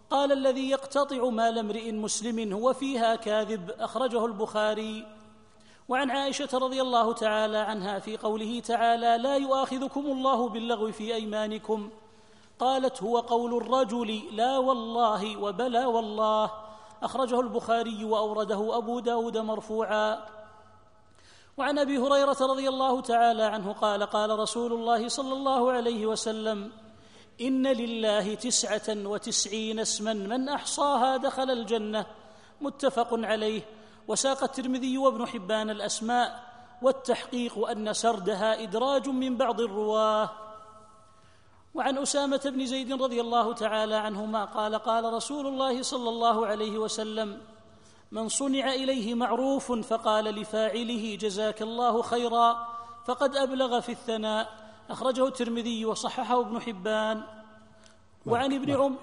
قال: الذي يقتطع مال امرئ مسلم هو فيها كاذب. أخرجه البخاري. وعن عائشة رضي الله تعالى عنها في قوله تعالى: لا يؤاخذكم الله باللغو في أيمانكم، قالت: هو قول الرجل لا والله وبلا والله. أخرجه البخاري وأورده أبو داود مرفوعا. وعن أبي هريرة رضي الله تعالى عنه قال: قال رسول الله صلى الله عليه وسلم: إن لله تسعة وتسعين اسما من أحصاها دخل الجنة. متفق عليه. وساق الترمذي وابن حبان الأسماء، والتحقيق أن سردها إدراج من بعض الرواه. وعن أسامة بن زيد رضي الله تعالى عنهما قال: قال رسول الله صلى الله عليه وسلم: من صنع إليه معروف فقال لفاعله جزاك الله خيرا فقد أبلغ في الثناء. أخرجه الترمذي وصححه ابن حبان. وعن ابن عمر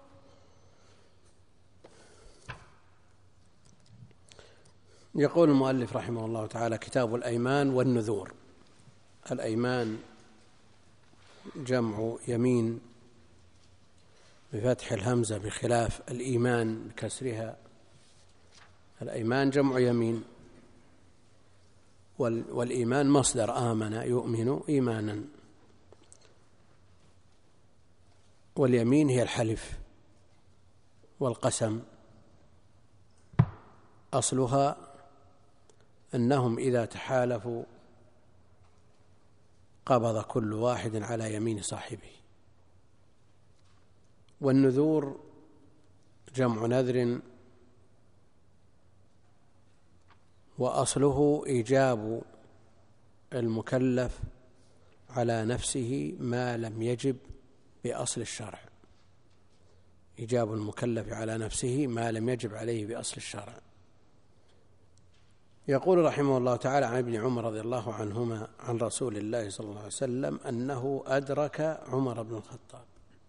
يقول المؤلف رحمه الله تعالى: كتاب الأيمان والنذور. الأيمان جمع يمين بفتح الهمزة بخلاف الإيمان بكسرها. الأيمان جمع يمين، والإيمان مصدر آمن يؤمن إيمانا، واليمين هي الحلف والقسم. أصلها أنهم إذا تحالفوا قبض كل واحد على يمين صاحبه. والنذور جمع نذر، وأصله إيجاب المكلف على نفسه ما لم يجب بأصل الشرع. إيجاب المكلف على نفسه ما لم يجب عليه بأصل الشرع. يقول رحمه الله تعالى: عن ابن عمر رضي الله عنهما عن رسول الله صلى الله عليه وسلم أنه أدرك عمر بن الخطاب.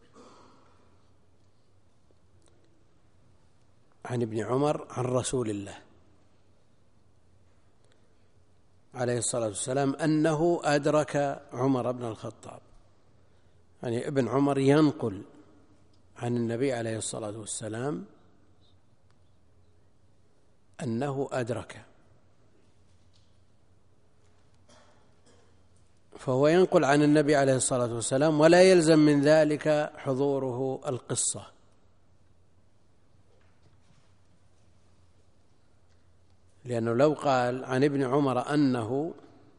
عن ابن عمر عن رسول الله عليه الصلاة والسلام أنه أدرك عمر بن الخطاب، يعني ابن عمر ينقل عن النبي عليه الصلاة والسلام أنه أدرك، فهو ينقل عن النبي عليه الصلاة والسلام ولا يلزم من ذلك حضوره القصة، لأنه لو قال عن ابن عمر أنه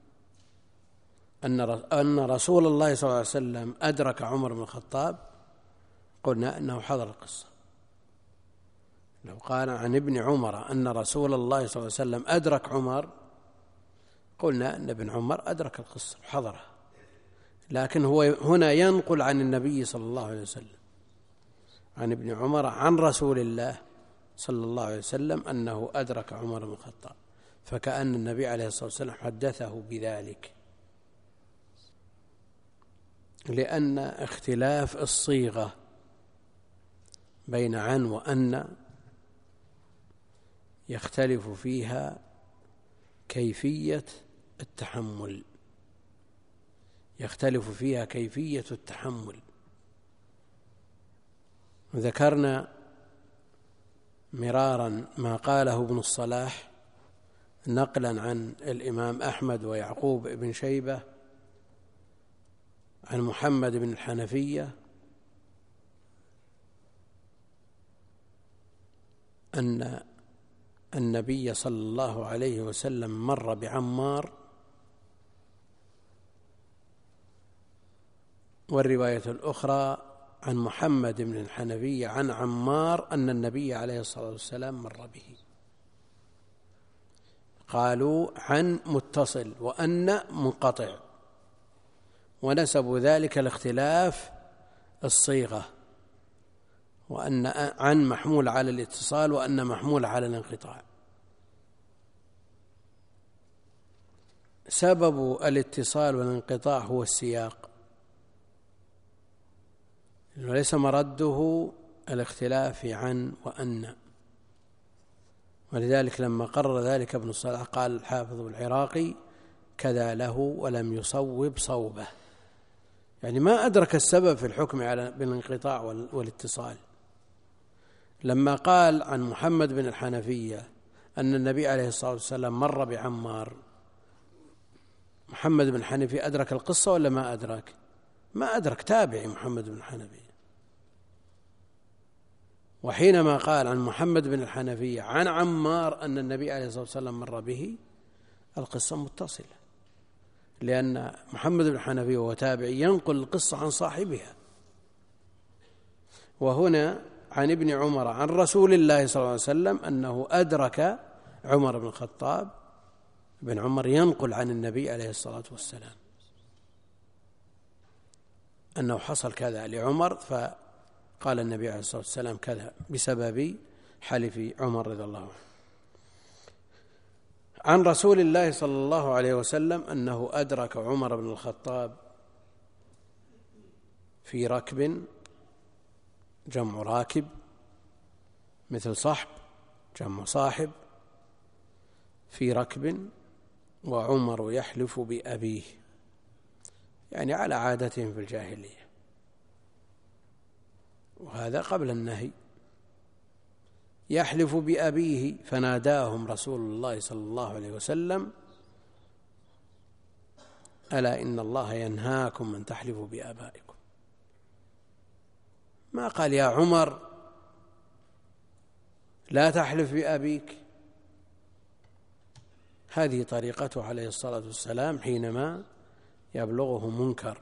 أن رسول الله صلى الله عليه وسلم أدرك عمر بن الخطاب قلنا أنه حضر القصة. لو قال عن ابن عمر أن رسول الله صلى الله عليه وسلم أدرك عمر قلنا أن ابن عمر أدرك القصة وحضرها، لكن هو هنا ينقل عن النبي صلى الله عليه وسلم عن ابن عمر عن رسول الله صلى الله عليه وسلم أنه أدرك عمر بن الخطاب، فكأن النبي عليه الصلاة والسلام حدثه بذلك، لأن اختلاف الصيغة بين عن وأن يختلف فيها كيفية التحمل يختلف فيها كيفية التحمل. ذكرنا مرارا ما قاله ابن الصلاح نقلا عن الإمام أحمد ويعقوب بن شيبة عن محمد بن الحنفية أن النبي صلى الله عليه وسلم مر بعمار، والرواية الأخرى عن محمد بن الحنفية عن عمار أن النبي عليه الصلاة والسلام مر به. قالوا عن متصل وأن منقطع، ونسبوا ذلك لاختلاف الصيغة، وأن عن محمول على الاتصال وأن محمول على الانقطاع. سبب الاتصال والانقطاع هو السياق، وليس مرده الاختلاف في عن وأن، ولذلك لما قرر ذلك ابن الصلاح قال الحافظ العراقي: كذا له ولم يصوب صوبه، يعني ما أدرك السبب في الحكم على بالانقطاع والاتصال، لما قال عن محمد بن الحنفية أن النبي عليه الصلاة والسلام مر بعمار، محمد بن الحنفية أدرك القصة ولا ما أدرك؟ ما أدرك، تابعي محمد بن الحنفية. وحينما قال عن محمد بن الحنفية عن عمار أن النبي عليه الصلاة والسلام مر به، القصة متصلة، لأن محمد بن الحنفية وهو تابعي ينقل القصة عن صاحبها. وهنا عن ابن عمر عن رسول الله صلى الله عليه وسلم أنه أدرك عمر بن الخطاب، ابن عمر ينقل عن النبي عليه الصلاة والسلام أنه حصل كذا لعمر، فقال النبي عليه الصلاة والسلام كذا بسبب حلف عمر رضي الله عنه. عن رسول الله صلى الله عليه وسلم أنه أدرك عمر بن الخطاب في ركب، جمع راكب، مثل صحب جمع صاحب، في ركب وعمر يحلف بأبيه، يعني على عادتهم في الجاهلية، وهذا قبل النهي. يحلف بأبيه، فناداهم رسول الله صلى الله عليه وسلم: ألا إن الله ينهاكم أن تحلفوا بآبائكم. ما قال يا عمر لا تحلف بأبيك. هذه طريقته عليه الصلاة والسلام حينما يبلغه منكر.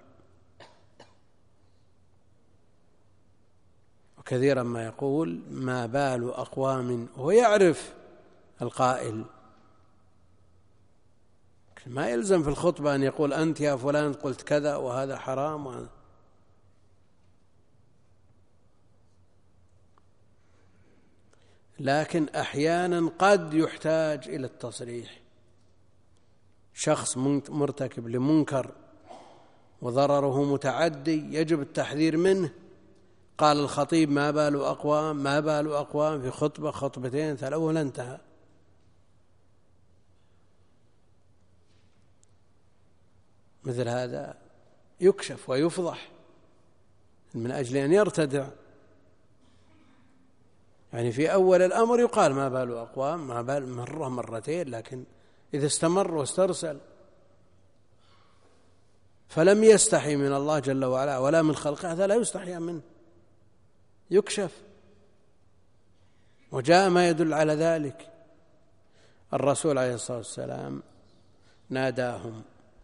وكثيرا ما يقول: ما بال أقوام، ويعرف القائل، ما يلزم في الخطبة أن يقول أنت يا فلان قلت كذا وهذا حرام وهذا. لكن أحيانا قد يحتاج إلى التصريح، شخص مرتكب لمنكر وضرره متعدي يجب التحذير منه. قال الخطيب: ما بال أقوام، ما بال أقوام، في خطبة خطبتين ثلاثة ولا انتهى. مثل هذا يكشف ويفضح من أجل أن يرتدع. يعني في أول الأمر يقال ما بال أقوام، ما بال مرة مرتين، لكن إذا استمر واسترسل فلم يستحي من الله جل وعلا ولا من خلقه، هذا لا يستحي منه، يكشف. وجاء ما يدل على ذلك. الرسول عليه الصلاة والسلام ناداهم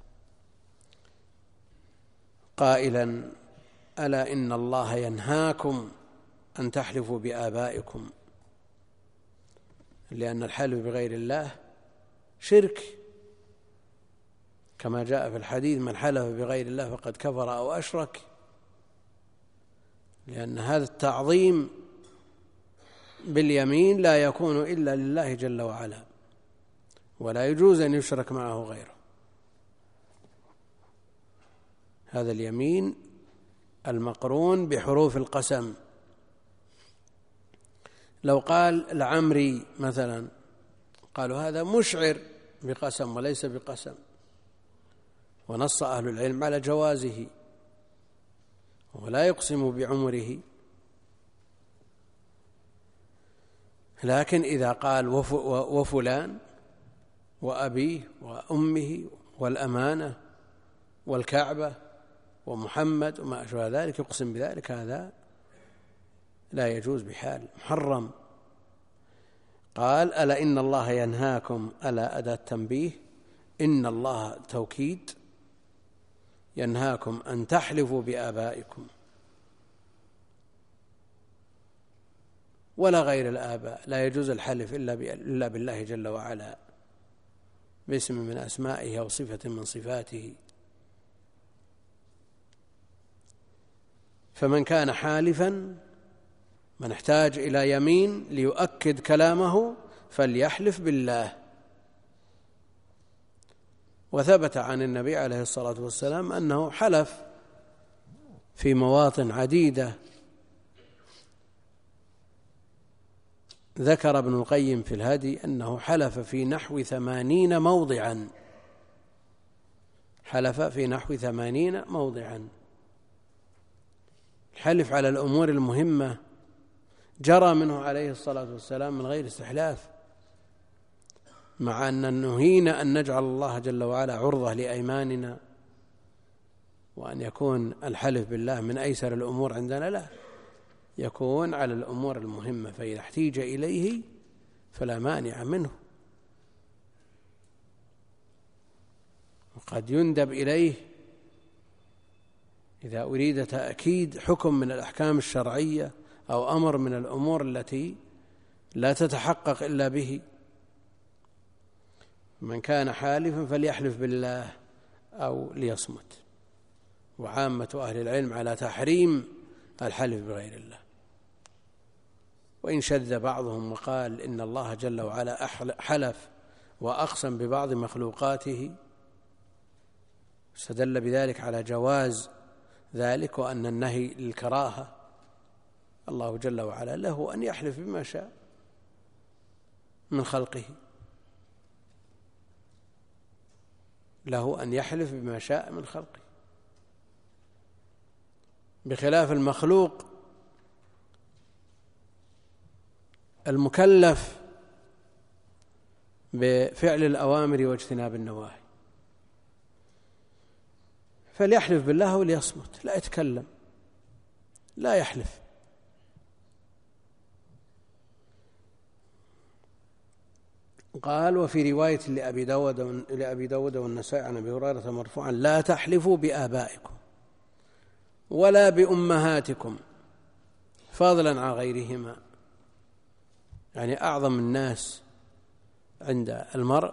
قائلا: ألا إن الله ينهاكم أن تحلفوا بآبائكم، لأن الحلف بغير الله شرك، كما جاء في الحديث: من حلف بغير الله فقد كفر أو أشرك. لأن هذا التعظيم باليمين لا يكون إلا لله جل وعلا، ولا يجوز أن يشرك معه غيره. هذا اليمين المقرون بحروف القسم. لو قال العمري مثلا، قالوا هذا مشعر بقسم وليس بقسم، ونص أهل العلم على جوازه، ولا يقسم بعمره. لكن إذا قال وفلان وأبيه وأمه والأمانة والكعبة ومحمد وما أشبه ذلك يقسم بذلك، هذا لا يجوز بحال، محرم. قال: ألا إن الله ينهاكم، ألا أداة تنبيه، إن الله توكيد، ينهاكم أن تحلفوا بآبائكم ولا غير الآباء. لا يجوز الحلف إلا بالله جل وعلا باسم من أسمائه أو صفة من صفاته. فمن كان حالفا، من احتاج إلى يمين ليؤكد كلامه، فليحلف بالله. وثبت عن النبي عليه الصلاة والسلام أنه حلف في مواطن عديدة. ذكر ابن القيم في الهدي أنه حلف في نحو ثمانين موضعا، حلف في نحو ثمانين موضعا. الحلف على الأمور المهمة جرى منه عليه الصلاة والسلام من غير استحلاف، مع أن نهينا أن نجعل الله جل وعلا عرضة لأيماننا وأن يكون الحلف بالله من أيسر الأمور عندنا، لا، يكون على الأمور المهمة، فإذا احتيج إليه فلا مانع منه، وقد يندب إليه إذا أريد تأكيد حكم من الأحكام الشرعية أو أمر من الأمور التي لا تتحقق إلا به. من كان حالفا فليحلف بالله أو ليصمت، وعامة أهل العلم على تحريم الحلف بغير الله. وإن شذ بعضهم وقال إن الله جل وعلا حلف وأقسم ببعض مخلوقاته، استدل بذلك على جواز ذلك وأن النهي للكراهة، الله جل وعلا له أن يحلف بما شاء من خلقه، له أن يحلف بما شاء من خلقه، بخلاف المخلوق المكلف بفعل الأوامر واجتناب النواهي، فليحلف بالله وليصمت، لا يتكلم، لا يحلف. قال: وفي رواية لأبي داود لأبي داود والنسائي عن أبي هريرة مرفوعا: لا تحلفوا بآبائكم ولا بأمهاتكم فضلا عن غيرهما، يعني أعظم الناس عند المرء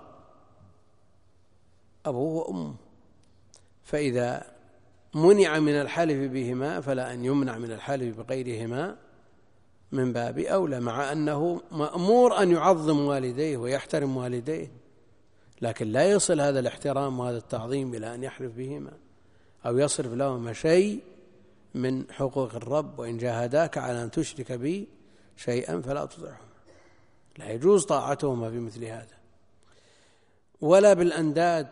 أبوه وأمه، فإذا منع من الحلف بهما فلا أن يمنع من الحلف بغيرهما من باب أولى، مع أنه مأمور أن يعظم والديه ويحترم والديه، لكن لا يصل هذا الاحترام وهذا التعظيم إلى أن يحلف بهما أو يصرف لهما شيء من حقوق الرب. وإن جاهداك على أن تشرك بي شيئا فلا تطعهما، لا يجوز طاعتهما في مثل هذا. ولا بالأنداد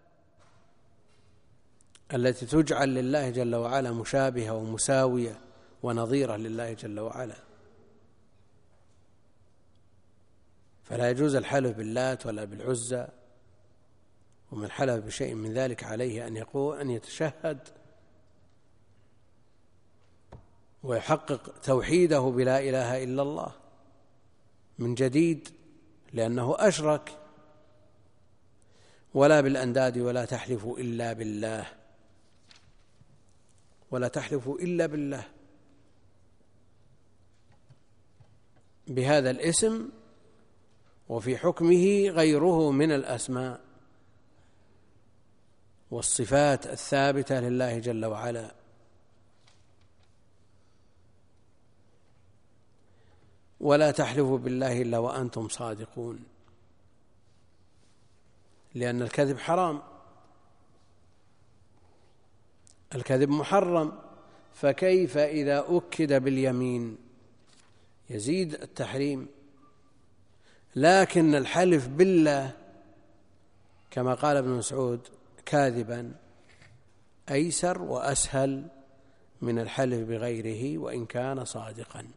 التي تجعل لله جل وعلا مشابهة ومساوية ونظيرة لله جل وعلا، فلا يجوز الحلف باللات ولا بالعزى، ومن حلف بشيء من ذلك عليه أن يقول أن يتشهد ويحقق توحيده بلا إله إلا الله من جديد، لأنه أشرك. ولا بالأنداد ولا تحلفوا إلا بالله، ولا تحلفوا إلا بالله بهذا الاسم وفي حكمه غيره من الأسماء والصفات الثابتة لله جل وعلا. ولا تحلفوا بالله إلا وأنتم صادقون، لأن الكذب حرام، الكذب محرم، فكيف إذا أكد باليمين يزيد التحريم. لكن الحلف بالله كما قال ابن مسعود كاذبا أيسر وأسهل من الحلف بغيره وإن كان صادقا،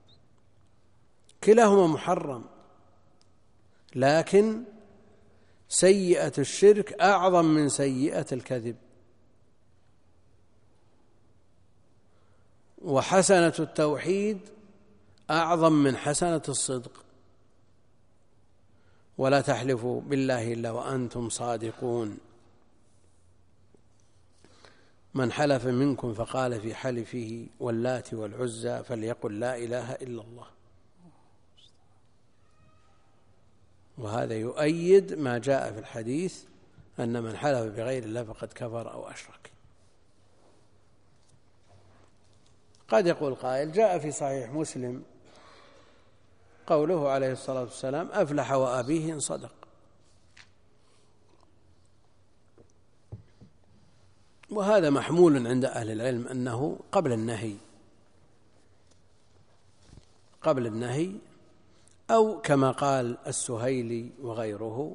كلاهما محرم، لكن سيئة الشرك أعظم من سيئة الكذب، وحسنة التوحيد أعظم من حسنة الصدق. ولا تحلفوا بالله إلا وأنتم صادقون. من حلف منكم فقال في حلفه واللات والعزى فليقل لا إله إلا الله. وهذا يؤيد ما جاء في الحديث أن من حلف بغير الله فقد كفر أو أشرك. قد يقول قائل جاء في صحيح مسلم قوله عليه الصلاة والسلام أفلح وأبيه إن صدق، وهذا محمول عند أهل العلم أنه قبل النهي قبل النهي أو كما قال السهيلي وغيره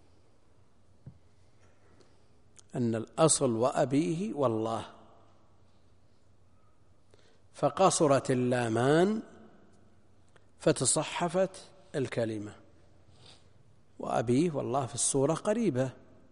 أن الأصل وأبيه والله، فقصرت اللامان فتصحفت الكلمة، وأبيه والله في الصورة قريبة.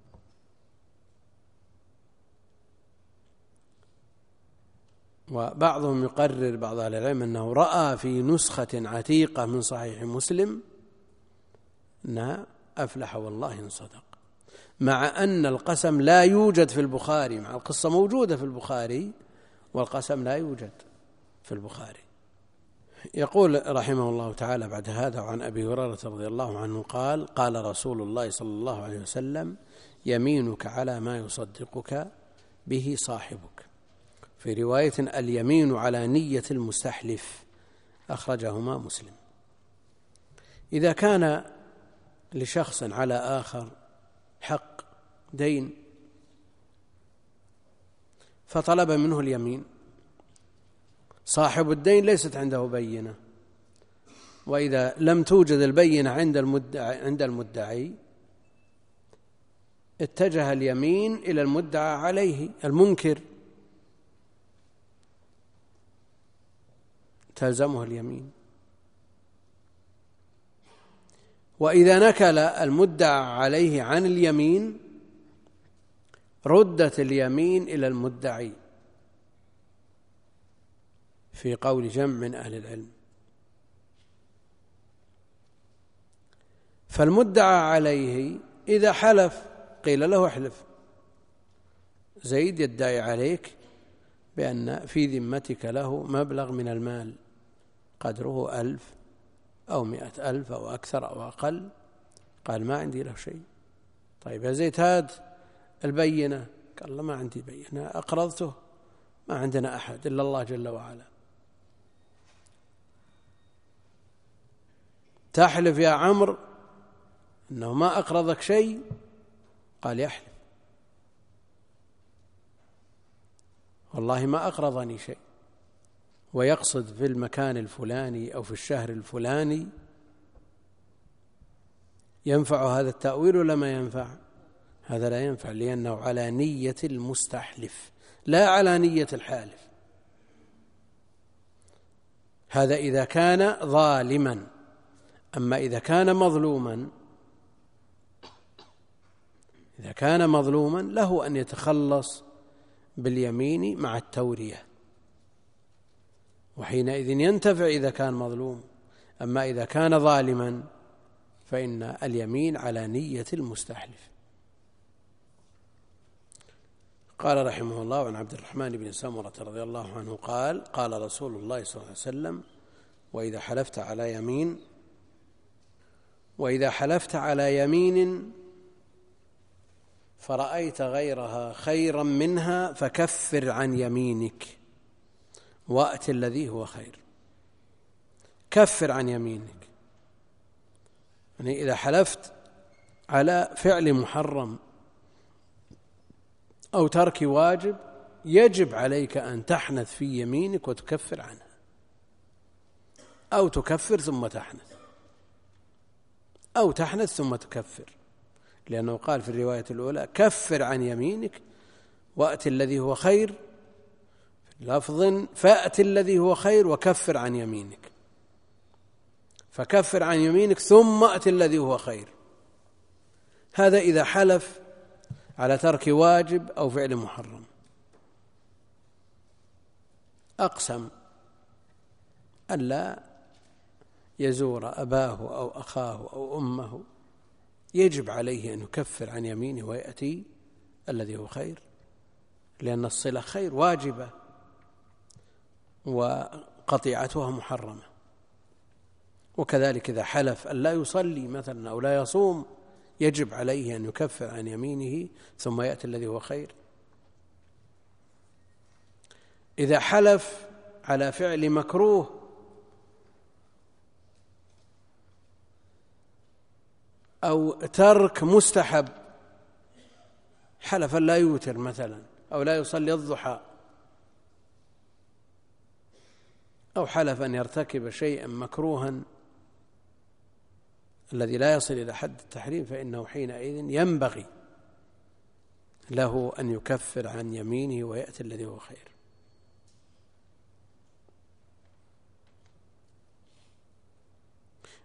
وبعضهم يقرر، بعض أهل العلم، أنه رأى في نسخة عتيقة من صحيح مسلم أنها أفلح والله إن صدق، مع أن القسم لا يوجد في البخاري، مع القصة موجودة في البخاري والقسم لا يوجد في البخاري. يقول رحمه الله تعالى بعد هذا: عن أبي هريرة رضي الله عنه قال: قال رسول الله صلى الله عليه وسلم: يمينك على ما يصدقك به صاحبك. في رواية: اليمين على نية المستحلف، أخرجهما مسلم. إذا كان لشخص على آخر حق دين فطلب منه اليمين، صاحب الدين ليست عنده بينة، وإذا لم توجد البينة عند المدعي, عند المدعي اتجه اليمين إلى المدعى عليه المنكر، تلزمه اليمين. وإذا نكل المدعى عليه عن اليمين ردت اليمين إلى المدعي، في قول جمع من أهل العلم. فالمدعى عليه إذا حلف قيل له احلف، زيد يدعي عليك بأن في ذمتك له مبلغ من المال قدره ألف أو مئة ألف أو أكثر أو أقل، قال ما عندي له شيء. طيب يا زيد هات البينة، قال لا ما عندي بينة، أقرضته، ما عندنا أحد إلا الله جل وعلا. تحلف يا عمرو أنه ما أقرضك شيء، قال يحلف والله ما أقرضني شيء، ويقصد في المكان الفلاني أو في الشهر الفلاني. ينفع هذا التأويل ولا ما ينفع؟ هذا لا ينفع، لأنه على نية المستحلف لا على نية الحالف. هذا إذا كان ظالما. أما إذا كان مظلوما، إذا كان مظلوما له أن يتخلص باليمين مع التورية، وحينئذ ينتفع إذا كان مظلوم. أما إذا كان ظالما فإن اليمين على نية المستحلف. قال رحمه الله: عن عبد الرحمن بن سمرة رضي الله عنه قال: قال رسول الله صلى الله عليه وسلم: وإذا حلفت على يمين وإذا حلفت على يمين فرأيت غيرها خيرا منها فكفر عن يمينك وأت الذي هو خير. كفر عن يمينك، يعني إذا حلفت على فعل محرم أو ترك واجب يجب عليك أن تحنث في يمينك وتكفر عنها، أو تكفر ثم تحنث، أو تحنث ثم تكفر، لأنه قال في الرواية الأولى: كفر عن يمينك وأت الذي هو خير، لفظ فأت الذي هو خير وكفر عن يمينك، فكفر عن يمينك ثم أت الذي هو خير. هذا إذا حلف على ترك واجب أو فعل محرم. أقسم ألا يزور أباه أو أخاه أو أمه، يجب عليه أن يكفر عن يمينه ويأتي الذي هو خير، لأن الصلة خير واجبة وقطيعتها محرمة. وكذلك إذا حلف أن لا يصلي مثلا أو لا يصوم يجب عليه أن يكفر عن يمينه ثم يأتي الذي هو خير. إذا حلف على فعل مكروه أو ترك مستحب، حلف أن لا يوتر مثلا أو لا يصلي الضحى، أو حلف أن يرتكب شيئا مكروها الذي لا يصل إلى حد التحريم، فإنه حينئذ ينبغي له أن يكفر عن يمينه ويأتي الذي هو خير.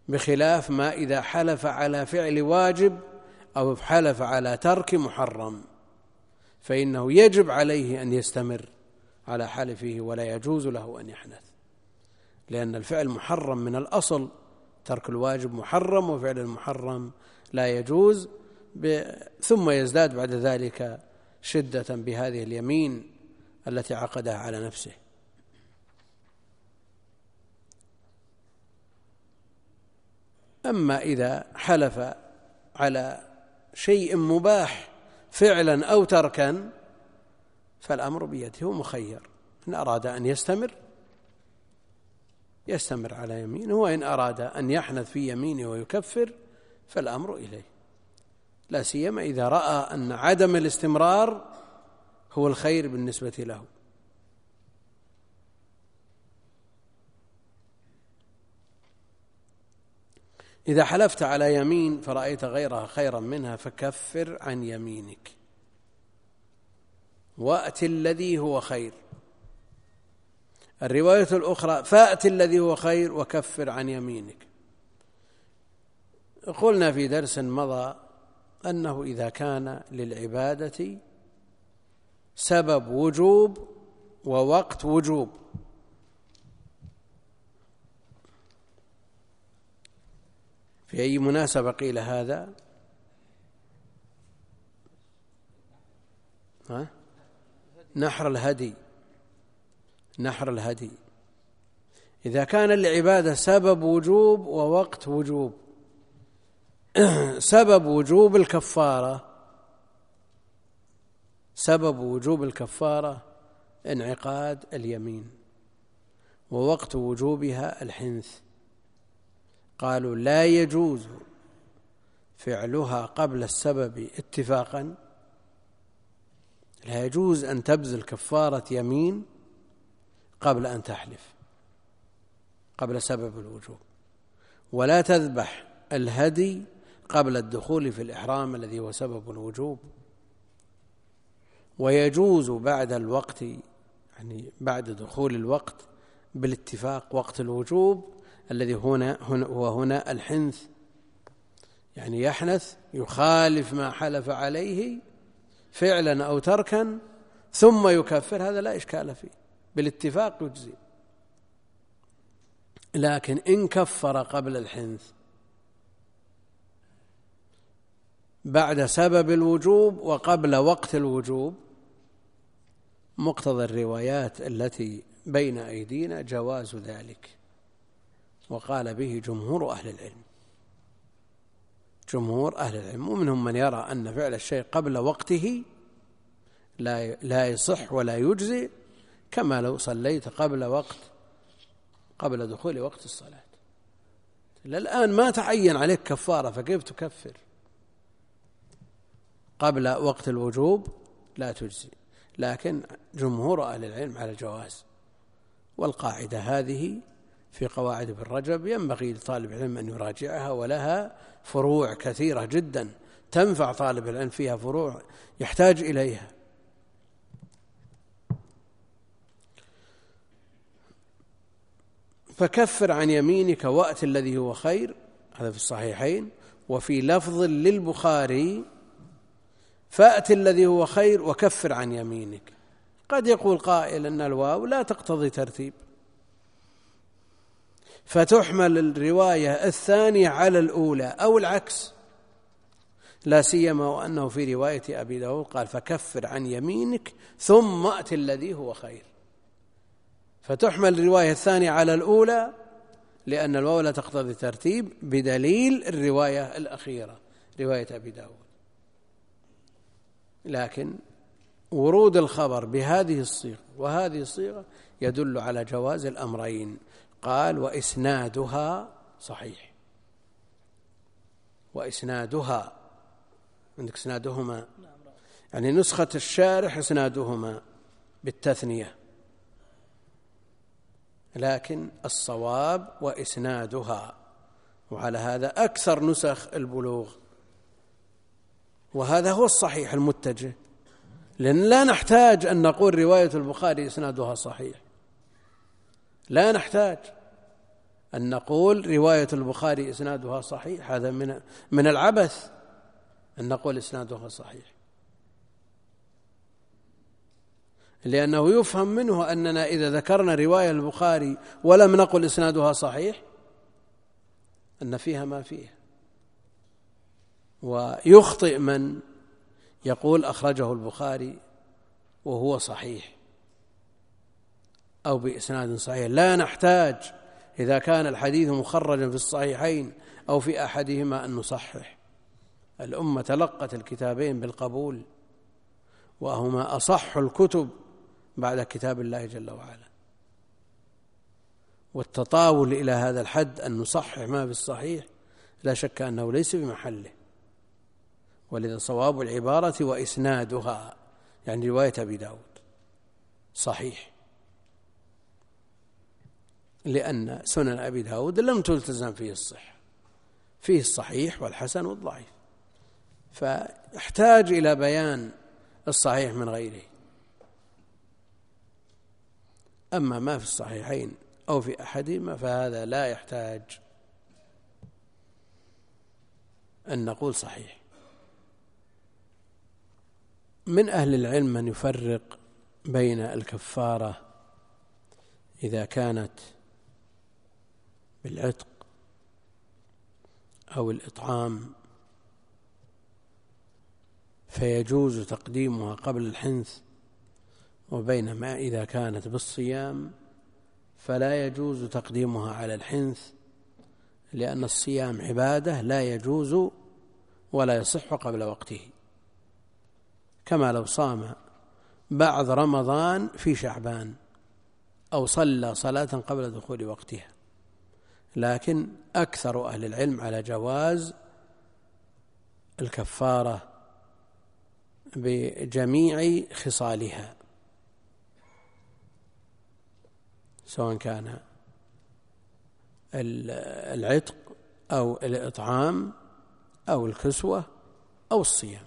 بخلاف ما إذا حلف على فعل واجب أو حلف على ترك محرم، فإنه يجب عليه أن يستمر على حلفه ولا يجوز له أن يحنث، لأن الفعل محرم من الأصل، ترك الواجب محرم وفعل المحرم لا يجوز، ثم يزداد بعد ذلك شدة بهذه اليمين التي عقدها على نفسه. أما إذا حلف على شيء مباح فعلا أو تركا فالأمر بيده، هو مخير، إن أراد أن يستمر يستمر على يمينه، وإن أراد أن يحنث في يمينه ويكفر فالأمر إليه، لا سيما إذا رأى أن عدم الاستمرار هو الخير بالنسبة له. إذا حلفت على يمين فرأيت غيرها خيرا منها فكفر عن يمينك وأت الذي هو خير. الرواية الأخرى فأت الذي هو خير وكفر عن يمينك. قلنا في درس مضى أنه إذا كان للعبادة سبب وجوب ووقت وجوب، في أي مناسبة قيل هذا؟ ها؟ نحر الهدي، نحر الهدي إذا كان للعبادة سبب وجوب ووقت وجوب. سبب وجوب الكفارة، سبب وجوب الكفارة انعقاد اليمين، ووقت وجوبها الحنث. قالوا لا يجوز فعلها قبل السبب اتفاقا، لا يجوز أن تبذل كفارة يمين قبل أن تحلف قبل سبب الوجوب، ولا تذبح الهدي قبل الدخول في الإحرام الذي هو سبب الوجوب. ويجوز بعد الوقت، يعني بعد دخول الوقت بالاتفاق، وقت الوجوب الذي هنا هو هنا الحنث، يعني يحنث يخالف ما حلف عليه فعلا أو تركا ثم يكفر، هذا لا إشكال فيه، بالاتفاق يجزي. لكن إن كفر قبل الحنث بعد سبب الوجوب وقبل وقت الوجوب، مقتضى الروايات التي بين أيدينا جواز ذلك، وقال به جمهور أهل العلم، جمهور أهل العلم، ومنهم من يرى أن فعل الشيء قبل وقته لا لا يصح ولا يجزي، كما لو صليت قبل وقت قبل دخول وقت الصلاة. الآن ما تعين عليك كفارة، فكيف تكفر؟ قبل وقت الوجوب لا تجزي، لكن جمهور أهل العلم على الجواز. والقاعدة هذه في قواعد ابن رجب ينبغي لطالب العلم أن يراجعها، ولها فروع كثيرة جدا تنفع طالب العلم، فيها فروع يحتاج إليها. فكفر عن يمينك وأت الذي هو خير، هذا في الصحيحين. وفي لفظ للبخاري فأت الذي هو خير وكفر عن يمينك. قد يقول قائل أن الواو لا تقتضي ترتيب، فتحمل الرواية الثانية على الأولى أو العكس، لا سيما وأنه في رواية أبي داود قال فكفر عن يمينك ثم أت الذي هو خير، فتحمل الرواية الثانية على الأولى لأن الواو لا تقتضي ترتيب بدليل الرواية الأخيرة رواية أبي داود. لكن ورود الخبر بهذه الصيغة وهذه الصيغة يدل على جواز الأمرين. قال وإسنادها صحيح، وإسنادها، عندك إسنادهما، يعني نسخة الشارح إسنادهما بالتثنية، لكن الصواب وإسنادها، وعلى هذا أكثر نسخ البلوغ، وهذا هو الصحيح المتجه، لأن لا نحتاج أن نقول رواية البخاري إسنادها صحيح، لا نحتاج. أن نقول رواية البخاري إسنادها صحيح، هذا من من العبث أن نقول إسنادها صحيح، لأنه يفهم منه أننا إذا ذكرنا رواية البخاري ولم نقل إسنادها صحيح أن فيها ما فيها. ويخطئ من يقول أخرجه البخاري وهو صحيح أو بإسناد صحيح. لا نحتاج إذا كان الحديث مخرجا في الصحيحين أو في أحدهما أن نصحح. الأمة تلقت الكتابين بالقبول، وهما أصح الكتب بعد كتاب الله جل وعلا، والتطاول إلى هذا الحد أن نصحح ما في الصحيح لا شك أنه ليس بمحله. ولذا صواب العبارة وإسنادها، يعني رواية أبي داود صحيح، لأن سنن أبي داود لم تلتزم فيه الصحة، فيه الصحيح والحسن والضعيف، فاحتاج إلى بيان الصحيح من غيره. أما ما في الصحيحين أو في أحدهما فهذا لا يحتاج أن نقول صحيح. من أهل العلم من يفرق بين الكفارة إذا كانت بالعتق أو الإطعام فيجوز تقديمها قبل الحنث، وبينما إذا كانت بالصيام فلا يجوز تقديمها على الحنث، لأن الصيام عبادة لا يجوز ولا يصح قبل وقته، كما لو صام بعد رمضان في شعبان أو صلى صلاة قبل دخول وقتها. لكن أكثر أهل العلم على جواز الكفارة بجميع خصالها، سواء كان العتق أو الإطعام أو الكسوة أو الصيام.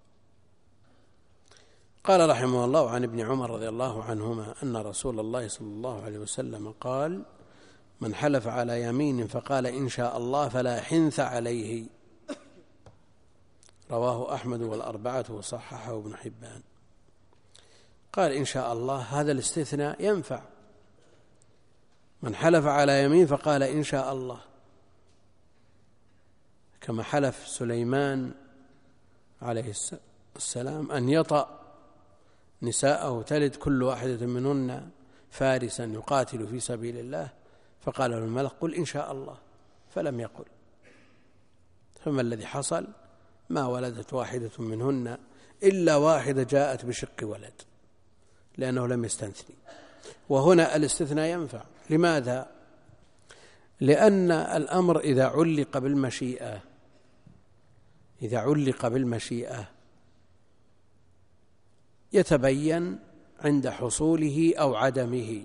قال رحمه الله: عن ابن عمر رضي الله عنهما أن رسول الله صلى الله عليه وسلم قال: من حلف على يمين فقال إن شاء الله فلا حنث عليه. رواه أحمد والأربعة وصححه ابن حبان. قال إن شاء الله، هذا الاستثناء ينفع. من حلف على يمين فقال إن شاء الله، كما حلف سليمان عليه السلام أن يطأ نساءه تلد كل واحدة منهن فارسا يقاتل في سبيل الله، فقال له الملك: قل إن شاء الله، فلم يقل. فما الذي حصل؟ ما ولدت واحدة منهن إلا واحدة جاءت بشق ولد، لأنه لم يستثني. وهنا الاستثناء ينفع. لماذا؟ لأن الأمر إذا علق بالمشيئة إذا علق بالمشيئة يتبين عند حصوله أو عدمه،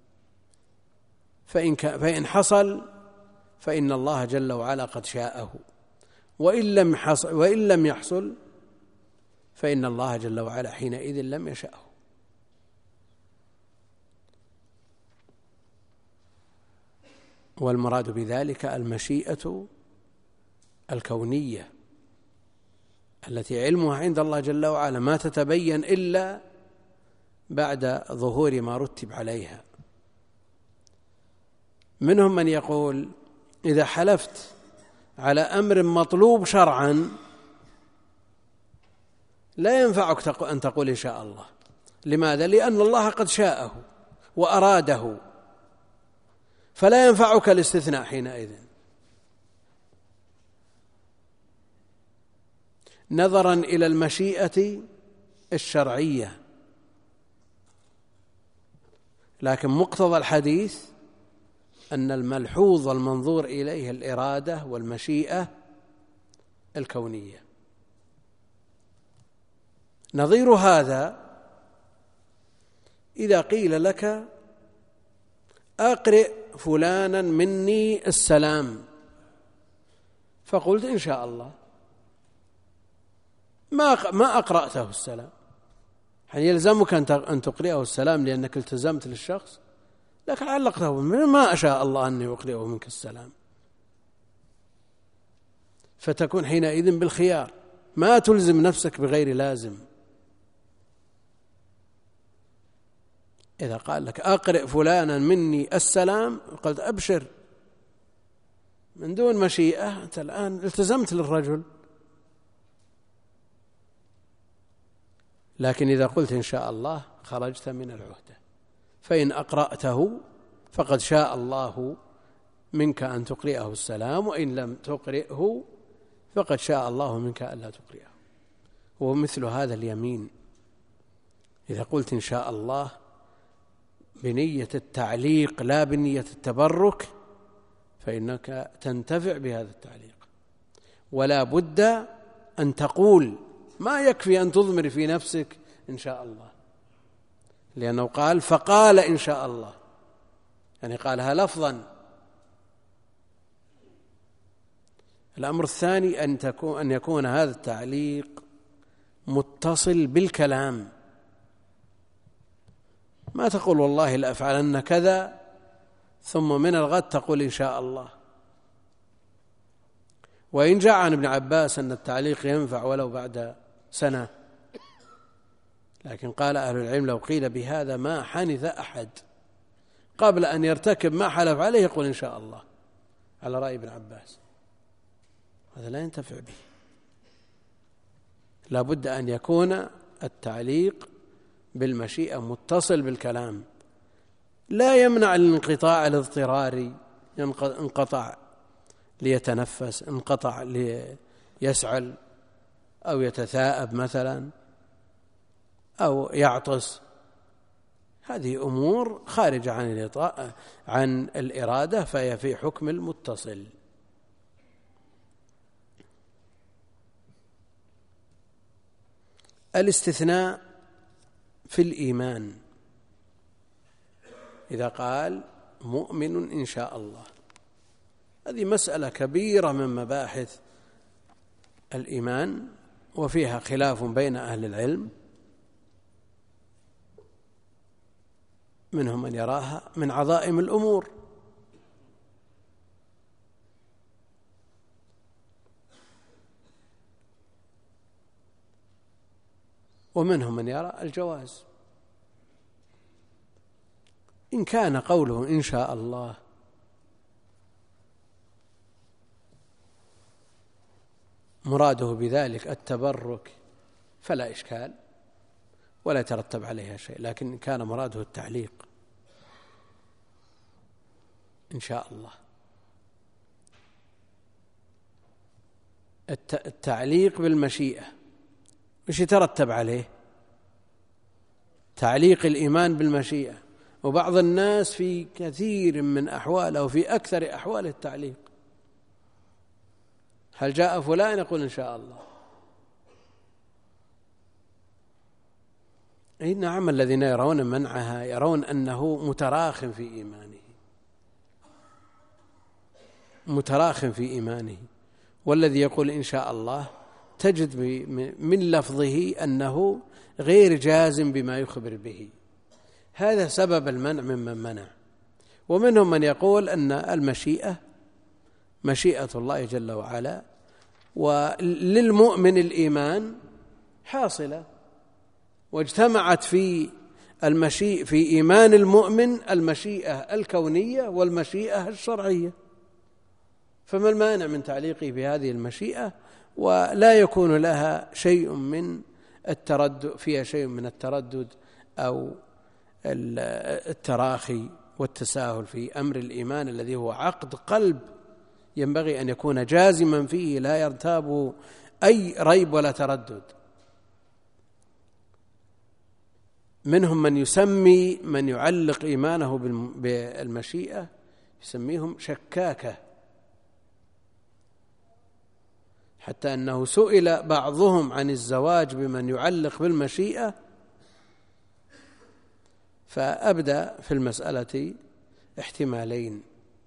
فإن, فإن حصل فإن الله جل وعلا قد شاءه، وإن لم حصل وإن لم يحصل فإن الله جل وعلا حينئذ لم يشأه. والمراد بذلك المشيئة الكونية التي علمها عند الله جل وعلا، ما تتبين إلا بعد ظهور ما رتب عليها. منهم من يقول: إذا حلفت على أمر مطلوب شرعا لا ينفعك أن تقول إن شاء الله. لماذا؟ لأن الله قد شاءه وأراده، فلا ينفعك الاستثناء حينئذ، نظرا إلى المشيئة الشرعية. لكن مقتضى الحديث أن الملحوظ والمنظور إليه الإرادة والمشيئة الكونية. نظير هذا إذا قيل لك: أقرئ فلانا مني السلام، فقلت إن شاء الله، ما ما أقرأته السلام، هل يلزمك أن تقرأه السلام لأنك التزمت للشخص؟ لكن علقته ما أشاء الله أني أقرئه منك السلام، فتكون حينئذ بالخيار، ما تلزم نفسك بغير لازم. إذا قال لك أقرئ فلانا مني السلام قلت أبشر من دون مشيئة، أنت الآن التزمت للرجل. لكن إذا قلت إن شاء الله خرجت من العهدة، فإن أقرأته فقد شاء الله منك أن تقرئه السلام، وإن لم تقرئه فقد شاء الله منك ألا تقرئه. ومثل هذا اليمين إذا قلت إن شاء الله بنية التعليق لا بنية التبرك فإنك تنتفع بهذا التعليق. ولا بد أن تقول، ما يكفي أن تضمر في نفسك إن شاء الله، لأنه قال فقال إن شاء الله، يعني قالها لفظا. الأمر الثاني أن تكون أن يكون هذا التعليق متصل بالكلام، ما تقول والله لأفعلن كذا ثم من الغد تقول إن شاء الله. وإن جاء عن ابن عباس أن التعليق ينفع ولو بعد سنة، لكن قال أهل العلم لو قيل بهذا ما حنث أحد قبل أن يرتكب ما حلف عليه يقول إن شاء الله، على رأي ابن عباس. هذا لا ينتفع به. لا بد أن يكون التعليق بالمشيئة متصل بالكلام، لا يمنع الانقطاع الاضطراري، انقطع ليتنفس، انقطع ليسعل أو يتثاءب مثلا أو يعطس، هذه أمور خارجة عن الإطاعة عن الإرادة، فهي في حكم المتصل. الاستثناء في الإيمان إذا قال مؤمن إن شاء الله، هذه مسألة كبيرة من مباحث الإيمان، وفيها خلاف بين أهل العلم، منهم من يراها من عظائم الأمور، ومنهم من يرى الجواز. إن كان قوله إن شاء الله مراده بذلك التبرك فلا إشكال ولا يترتب عليها شيء، لكن إن كان مراده التعليق إن شاء الله، التعليق بالمشيئة مش يترتب عليه تعليق الإيمان بالمشيئة. وبعض الناس في كثير من أحواله وفي أكثر أحواله التعليق، هل جاء فلان يقول إن شاء الله. أي نعم، الذين يرون منعها يرون أنه متراخ في إيمانه، متراخ في إيمانه. والذي يقول إن شاء الله تجد من لفظه أنه غير جازم بما يخبر به، هذا سبب المنع ممن منع. ومنهم من يقول أن المشيئة مشيئة الله جل وعلا، وللمؤمن الإيمان حاصلة، واجتمعت في المشيئة في إيمان المؤمن المشيئة الكونية والمشيئة الشرعية، فما المانع من تعليقه بهذه المشيئة ولا يكون لها شيء من التردد، فيها شيء من التردد أو التراخي والتساهل في أمر الإيمان الذي هو عقد قلب ينبغي أن يكون جازما فيه لا يرتابه أي ريب ولا تردد. منهم من يسمي من يعلق إيمانه بالمشيئة يسميهم شكاكة، حتى أنه سئل بعضهم عن الزواج بمن يعلق بالمشيئة فأبدى في المسألة احتمالين،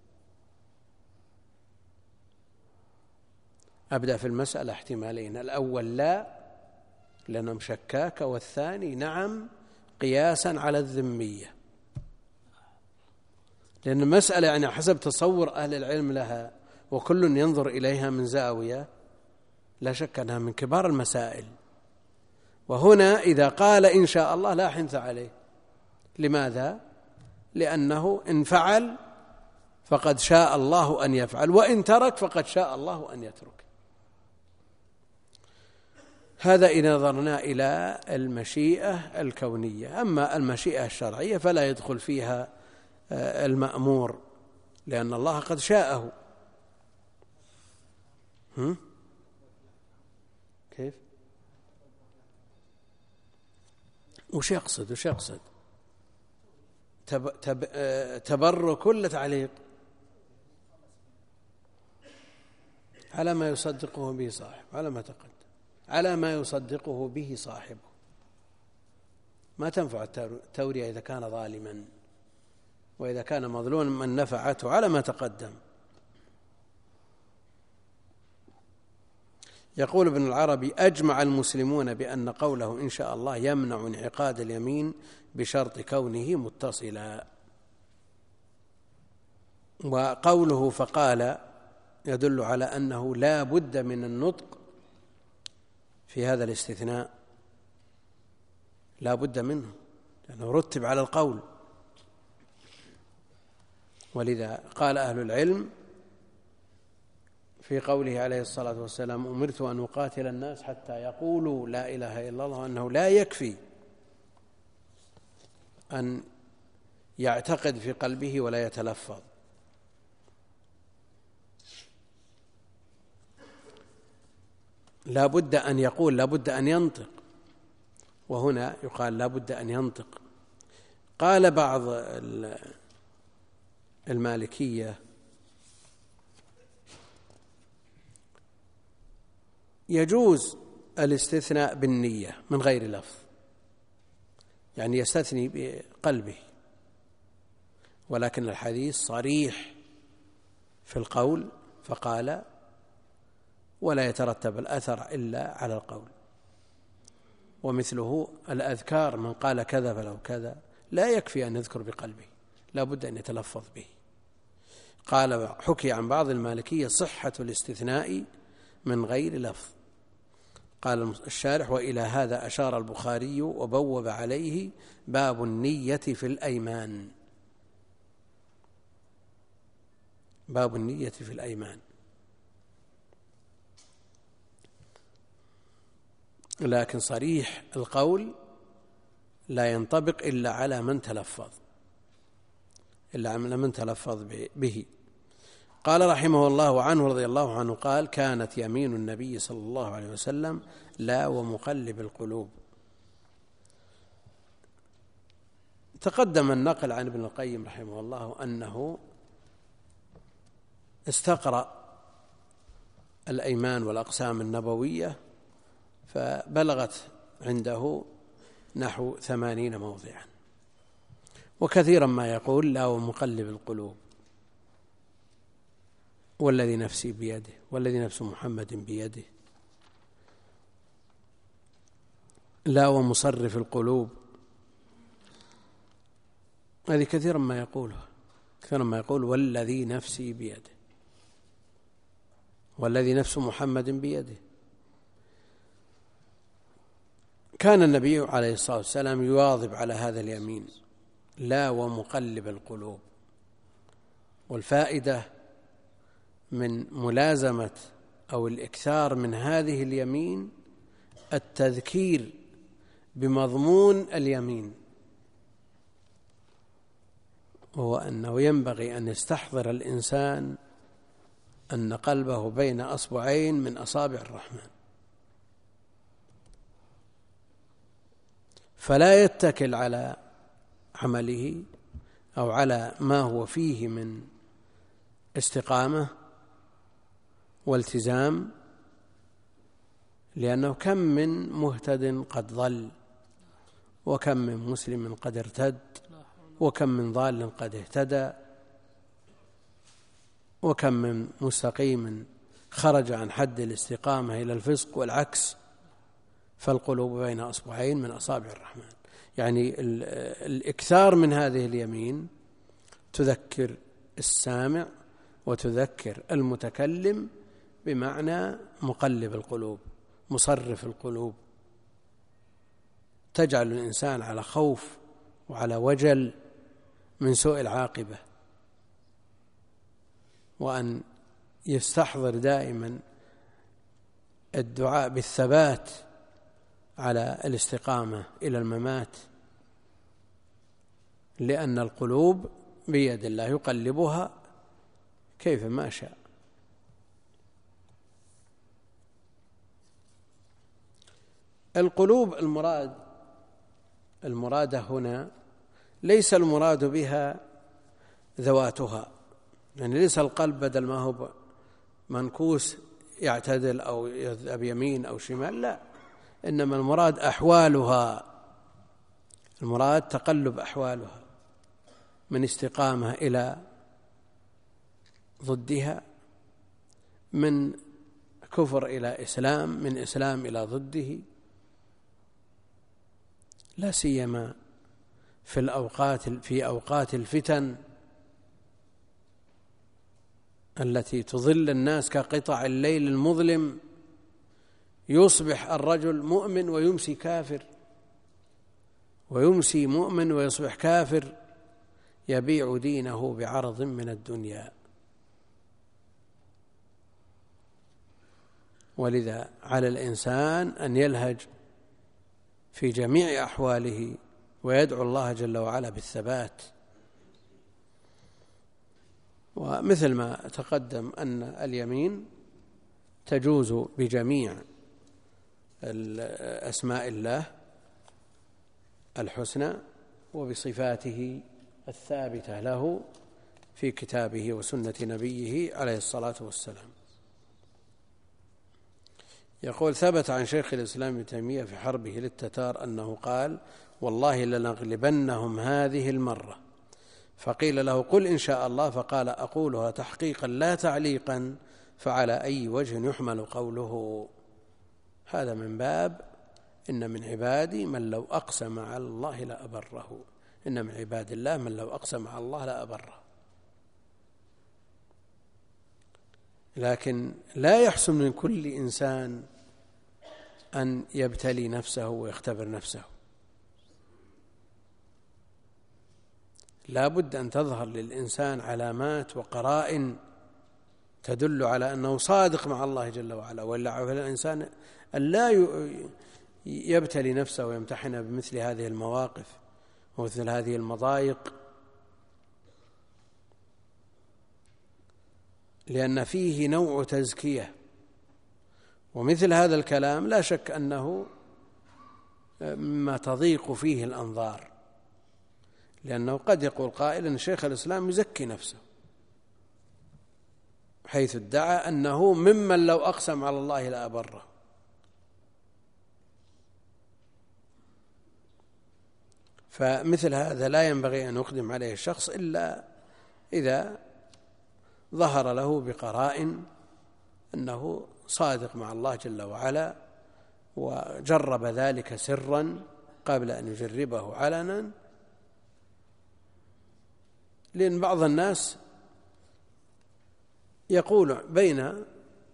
أبدأ في المسألة احتمالين، الأول لا لأنهم شكاك، والثاني نعم قياسا على الذمية. لأن المسألة يعني حسب تصور أهل العلم لها وكل ينظر إليها من زاوية، لا شك أنها من كبار المسائل. وهنا إذا قال إن شاء الله لا حنث عليه. لماذا؟ لأنه إن فعل فقد شاء الله أن يفعل، وإن ترك فقد شاء الله أن يترك. هذا إذا نظرنا إلى المشيئة الكونية. أما المشيئة الشرعية فلا يدخل فيها المأمور، لأن الله قد شاءه. هم؟ كيف؟ وش يقصد وش يقصد تب... تب... تبرك ولا تعليق على ما يصدقه به صاحب، على ما تقدم، على ما يصدقه به صاحبه. ما تنفع التورية إذا كان ظالما، وإذا كان مظلوما من نفعته، على ما تقدم. يقول ابن العربي: أجمع المسلمون بأن قوله إن شاء الله يمنع انعقاد اليمين بشرط كونه متصلا. وقوله فقال يدل على أنه لا بد من النطق في هذا الاستثناء، لا بد منه لأنه رتب على القول. ولذا قال أهل العلم في قوله عليه الصلاة والسلام: أمرت أن أقاتل الناس حتى يقولوا لا إله إلا الله، أنه لا يكفي أن يعتقد في قلبه ولا يتلفظ، لا بد أن يقول، لا بد أن ينطق. وهنا يقال لا بد أن ينطق. قال بعض المالكية: يجوز الاستثناء بالنية من غير لفظ، يعني يستثني بقلبه، ولكن الحديث صريح في القول، فقال: ولا يترتب الأثر إلا على القول. ومثله الأذكار، من قال كذا فلو كذا، لا يكفي أن يذكر بقلبه، لا بد أن يتلفظ به. قال حكي عن بعض المالكية صحة الاستثناء من غير لفظ. قال الشارح: وإلى هذا أشار البخاري وبوب عليه باب النية في الأيمان، باب النية في الأيمان. لكن صريح القول لا ينطبق إلا على من تلفظ، إلا على من تلفظ به. قال رحمه الله عنه رضي الله عنه قال: كانت يمين النبي صلى الله عليه وسلم لا ومقلب القلوب. تقدم النقل عن ابن القيم رحمه الله أنه استقرأ الأيمان والأقسام النبوية فبلغت عنده نحو ثمانين موضعا، وكثيرا ما يقول لا ومقلب القلوب، والذي نفسي بيده، والذي نفس محمد بيده، لا ومصرف القلوب. هذه كثيرا ما يقولها، كثيرا ما يقول والذي نفسي بيده، والذي نفس محمد بيده. كان النبي عليه الصلاة والسلام يواظب على هذا اليمين، لا ومقلب القلوب. والفائدة من ملازمة أو الإكثار من هذه اليمين التذكير بمضمون اليمين، وهو أنه ينبغي أن يستحضر الإنسان أن قلبه بين أصبعين من أصابع الرحمن، فلا يتكل على عمله أو على ما هو فيه من استقامة والتزام، لأنه كم من مهتد قد ضل، وكم من مسلم قد ارتد، وكم من ضال قد اهتدى، وكم من مستقيم خرج عن حد الاستقامة إلى الفسق والعكس. فالقلوب بين أصبعين من أصابع الرحمن، يعني الإكثار من هذه اليمين تذكر السامع وتذكر المتكلم بمعنى مقلب القلوب مصرف القلوب، تجعل الإنسان على خوف وعلى وجل من سوء العاقبة، وأن يستحضر دائما الدعاء بالثبات على الاستقامة إلى الممات، لأن القلوب بيد الله يقلبها كيف ما شاء. القلوب المراد المراد هنا ليس المراد بها ذواتها، يعني ليس القلب بدل ما هو منكوس يعتدل أو يذهب يمين أو شمال، لا، إنما المراد أحوالها، المراد تقلب أحوالها من استقامة إلى ضدها، من كفر إلى إسلام، من إسلام إلى ضده، لا سيما في الأوقات في أوقات الفتن التي تظل الناس كقطع الليل المظلم، يصبح الرجل مؤمن ويمسي كافر، ويمسي مؤمن ويصبح كافر، يبيع دينه بعرض من الدنيا. ولذا على الإنسان أن يلهج في جميع أحواله ويدعو الله جل وعلا بالثبات. ومثل ما تقدم أن اليمين تجوز بجميع أسماء الله الحسنى وبصفاته الثابتة له في كتابه وسنة نبيه عليه الصلاة والسلام. يقول: ثبت عن شيخ الإسلام ابن تيمية في حربه للتتار أنه قال: والله لنغلبنهم هذه المرة. فقيل له: قل إن شاء الله. فقال: أقولها تحقيقا لا تعليقا، فعلى أي وجه يحمل قوله؟ هذا من باب إن من عبادي من لو أقسم على الله لأبره، إن من عباد الله من لو أقسم على الله لأبره. لكن لا يحسن من كل إنسان أن يبتلي نفسه ويختبر نفسه، لا بد أن تظهر للإنسان علامات وقرائن تدل على أنه صادق مع الله جل وعلا، ولا على الإنسان أن لا يبتلي نفسه ويمتحن بمثل هذه المواقف ومثل هذه المضايق، لأن فيه نوع تزكية. ومثل هذا الكلام لا شك أنه مما تضيق فيه الأنظار، لأنه قد يقول قائل أن شيخ الإسلام يزكي نفسه، حيث ادعى أنه ممن لو أقسم على الله لأبره. فمثل هذا لا ينبغي أن يقدم عليه الشخص إلا إذا ظهر له بقرائن أنه صادق مع الله جل وعلا، وجرب ذلك سرا قبل أن يجربه علنا. لأن بعض الناس يقول بين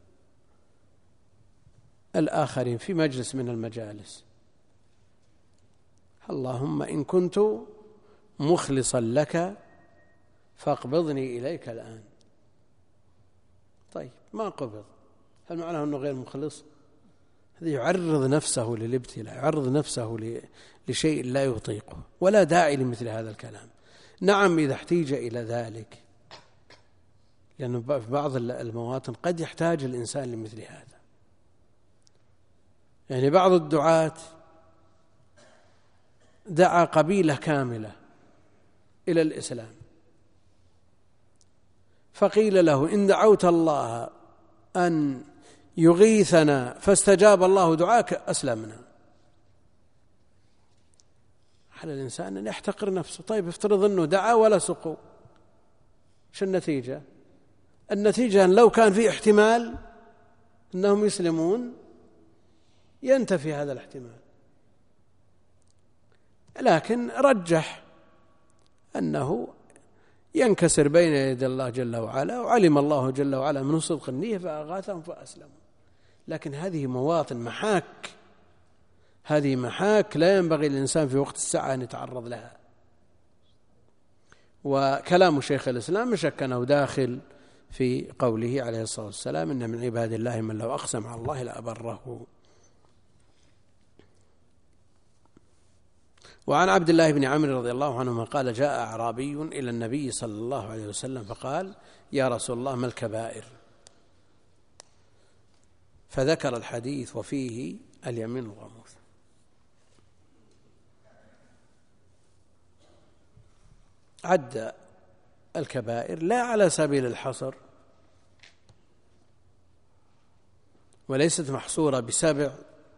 الآخرين في مجلس من المجالس: اللهم إن كنت مخلصا لك فاقبضني إليك الآن. طيب، ما قبض، هل معناه أنه غير مخلص؟ هذا يعرض نفسه للابتلاء، يعرض نفسه لشيء لا يطيقه، ولا داعي لمثل هذا الكلام. نعم إذا احتيج إلى ذلك، لأنه في بعض المواطن قد يحتاج الإنسان لمثل هذا. يعني بعض الدعاة دعا قبيلة كاملة إلى الإسلام، فقيل له: إن دعوت الله أن يغيثنا فاستجاب الله دعاك أسلمنا. على الإنسان أن يحتقر نفسه. طيب، افترض أنه دعا ولا سقوا، شو النتيجة؟ النتيجة أن لو كان في احتمال أنهم يسلمون ينتفي هذا الاحتمال، لكن رجح أنه ينكسر بين يدي الله جل وعلا، وعلم الله جل وعلا من صدق النية فأغاثهم فأسلموا. لكن هذه مواطن محاك، هذه محاك لا ينبغي للإنسان في وقت الساعة أن يتعرض لها. وكلام شيخ الإسلام شك أنه داخل في قوله عليه الصلاة والسلام: إن من عباد الله من لو أقسم على الله لأبره. وعن عبد الله بن عمرو رضي الله عنهما قال: جاء أعرابي إلى النبي صلى الله عليه وسلم فقال: يا رسول الله ما الكبائر؟ فذكر الحديث وفيه اليمين الغموس. عد الكبائر لا على سبيل الحصر، وليست محصورة بسبع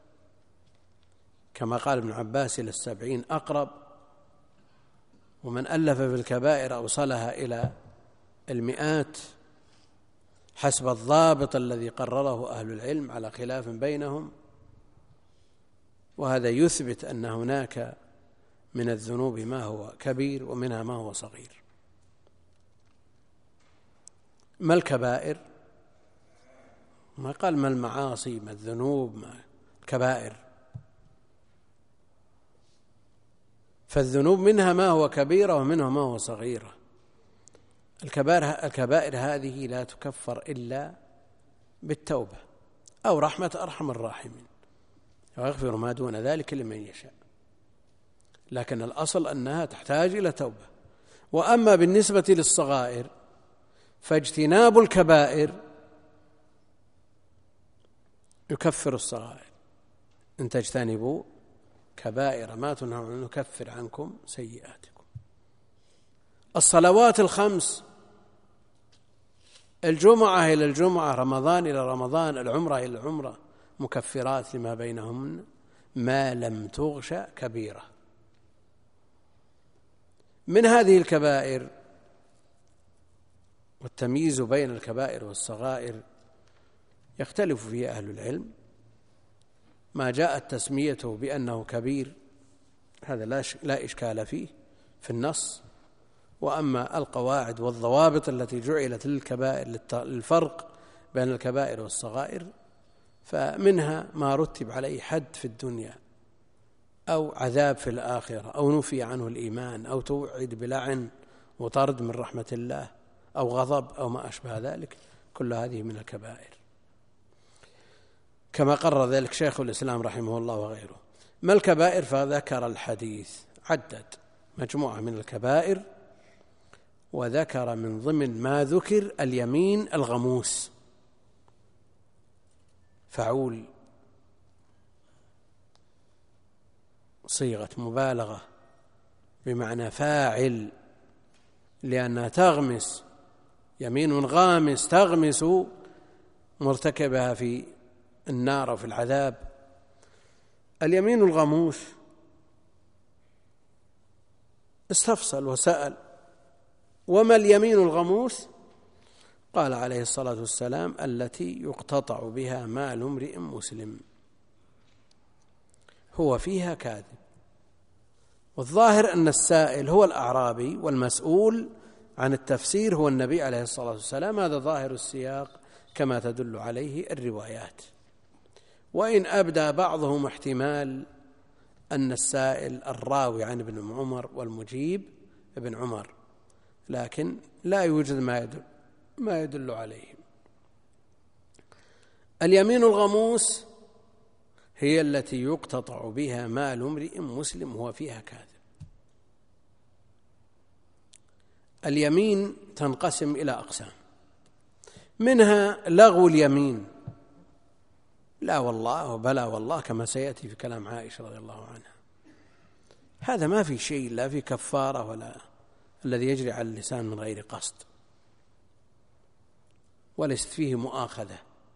كما قال ابن عباس: إلى السبعين أقرب، ومن ألف في الكبائر أوصلها إلى المئات حسب الضابط الذي قرره أهل العلم على خلاف بينهم. وهذا يثبت أن هناك من الذنوب ما هو كبير ومنها ما هو صغير. ما الكبائر؟ ما قال ما المعاصي، ما الذنوب، ما الكبائر. فالذنوب منها ما هو كبيرة ومنها ما هو صغيرة. الكبائر, الكبائر هذه لا تكفر إلا بالتوبة أو رحمة أرحم الراحمين، ويغفر ما دون ذلك لمن يشاء. لكن الأصل أنها تحتاج إلى توبة. وأما بالنسبة للصغائر فاجتناب الكبائر يكفر الصغائر. إن تجتنبوا كبائر ما تنهون عنه نكفر عنكم سيئاتكم. الصلوات الخمس، الجمعة إلى الجمعة، رمضان إلى رمضان، العمرة إلى العمرة، مكفرات لما بينهن ما لم تغش كبيرة. من هذه الكبائر، والتمييز بين الكبائر والصغائر يختلف فيه أهل العلم. ما جاءت تسميته بأنه كبير هذا لا إشكال فيه في النص. وأما القواعد والضوابط التي جعلت للكبائر للفرق بين الكبائر والصغائر فمنها ما رتب عليه حد في الدنيا أو عذاب في الآخرة أو نفي عنه الإيمان أو توعد بلعن وطرد من رحمة الله أو غضب أو ما أشبه ذلك، كل هذه من الكبائر كما قرر ذلك شيخ الإسلام رحمه الله وغيره. ما الكبائر؟ فذكر الحديث، عدد مجموعة من الكبائر، وذكر من ضمن ما ذكر اليمين الغموس، فعول، صيغة مبالغة بمعنى فاعل، لأنها تغمس، يمين غامس تغمس مرتكبها في النار وفي العذاب. اليمين الغموس استفصل وسأل: وما اليمين الغموس؟ قال عليه الصلاة والسلام: التي يقتطع بها مال امرئ مسلم هو فيها كاذب. والظاهر أن السائل هو الأعرابي والمسؤول عن التفسير هو النبي عليه الصلاة والسلام. هذا ظاهر السياق كما تدل عليه الروايات، وإن أبدى بعضهم احتمال أن السائل الراوي عن ابن عمر والمجيب ابن عمر، لكن لا يوجد ما يدل, ما يدل عليه. اليمين الغموس هي التي يقتطع بها مال امرئ مسلم هو فيها كاذب. اليمين تنقسم إلى أقسام، منها لغو اليمين، لا والله وبلا والله كما سيأتي في كلام عائشة رضي الله عنها. هذا ما في شيء، لا في كفارة ولا الذي يجري على اللسان من غير قصد، وليست فيه مؤاخذة.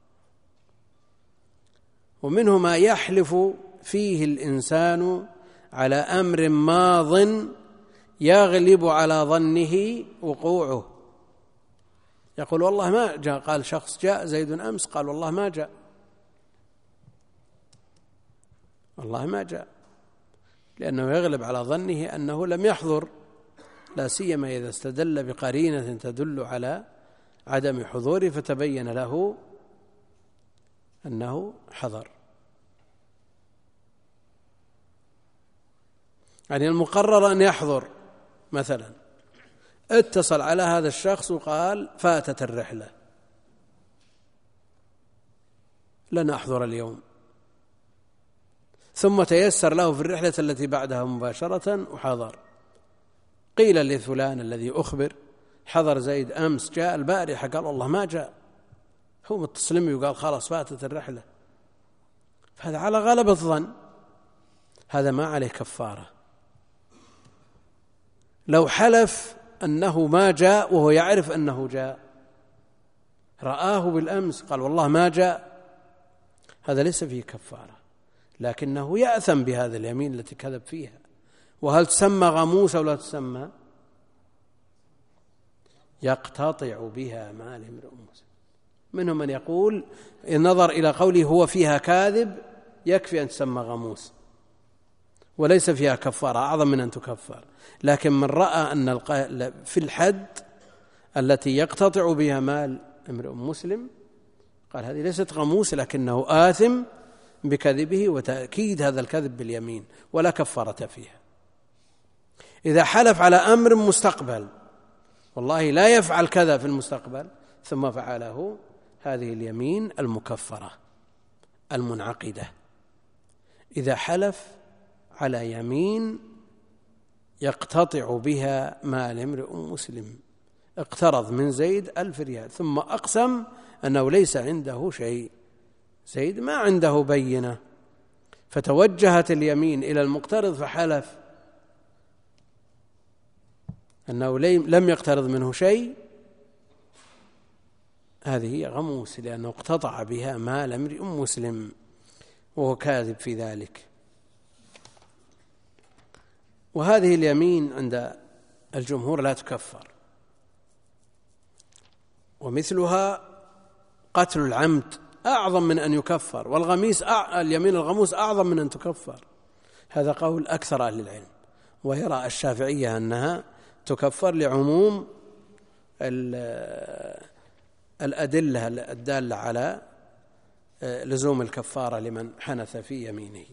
ومنه ما يحلف فيه الإنسان على أمر ماض يغلب على ظنه وقوعه، يقول والله ما جاء، قال شخص جاء زيد أمس، قال والله ما جاء، والله ما جاء، لأنه يغلب على ظنه أنه لم يحضر لا سيما إذا استدل بقرينة تدل على عدم حضوره فتبين له أنه حضر. يعني المقرر أن يحضر، مثلا اتصل على هذا الشخص وقال فاتت الرحلة لن أحضر اليوم، ثم تيسر له في الرحلة التي بعدها مباشرة وحضر. قيل لفلان الذي أخبر حضر زيد أمس، جاء البارحة، قال والله ما جاء، هو متصل وقال خلاص فاتت الرحلة، فهذا على غلبة الظن، هذا ما عليه كفارة. لو حلف أنه ما جاء وهو يعرف أنه جاء، رآه بالأمس قال والله ما جاء، هذا ليس فيه كفارة، لكنه يأثم بهذا اليمين التي كذب فيها. وهل تسمى غموس أو لا تسمى؟ يقتطع بها مال امرئ مسلم. منهم من يقول النظر إلى قوله هو فيها كاذب يكفي أن تسمى غموس وليس فيها كفارة أعظم من أن تكفر. لكن من رأى أن في الحد التي يقتطع بها مال امرئ مسلم قال هذه ليست غموس، لكنه آثم بكذبه وتأكيد هذا الكذب باليمين ولا كفارة فيها. إذا حلف على أمر مستقبل والله لا يفعل كذا في المستقبل ثم فعله، هذه اليمين المكفرة المنعقدة. إذا حلف على يمين يقتطع بها مال امرئ مسلم، اقترض من زيد ألف ريال ثم أقسم أنه ليس عنده شيء، زيد ما عنده بينة، فتوجهت اليمين إلى المقترض فحلف أنه لم يقترض منه شيء، هذه هي غموس لأنه اقتطع بها مال امرئ مسلم وهو كاذب في ذلك. وهذه اليمين عند الجمهور لا تكفر، ومثلها قتل العمد أعظم من أن يكفر، والغميس أع... اليمين الغموس أعظم من أن تكفر. هذا قول أكثر أهل العلم، ويرى الشافعية أنها تكفر لعموم الأدلة الدالة على لزوم الكفارة لمن حنث في يمينه.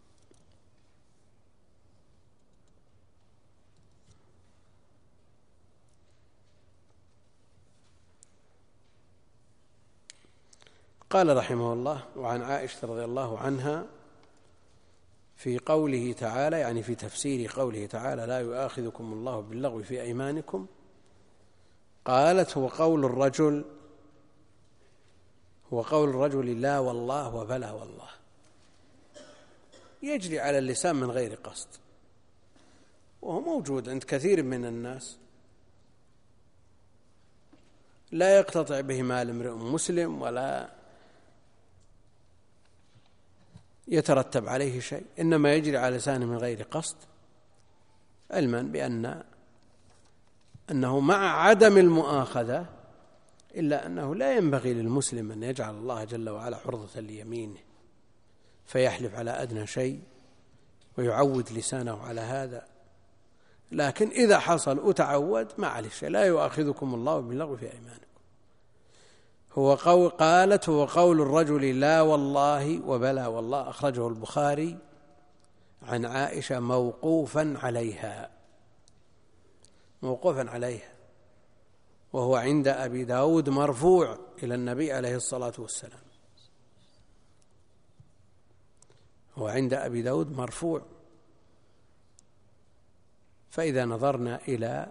قال رحمه الله: وعن عائشة رضي الله عنها في قوله تعالى، يعني في تفسير قوله تعالى: لا يؤاخذكم الله باللغو في أيمانكم، قالت: هو قول الرجل هو قول الرجل لا والله وبلا والله، يجري على اللسان من غير قصد، وهو موجود عند كثير من الناس، لا يقتطع به مال امرئ مسلم ولا يترتب عليه شيء، إنما يجري على لسانه من غير قصد، علما بأن أنه مع عدم المؤاخذة إلا أنه لا ينبغي للمسلم أن يجعل الله جل وعلا عرضة ليمينه فيحلف على أدنى شيء ويعود لسانه على هذا. لكن إذا حصل وتعود معلش، لا يؤاخذكم الله باللغو في أيمانكم. هو قول قالت: هو قول الرجل لا والله وبلا والله، أخرجه البخاري عن عائشة موقوفا عليها موقوفا عليها وهو عند أبي داود مرفوع إلى النبي عليه الصلاة والسلام، هو عند أبي داود مرفوع. فإذا نظرنا إلى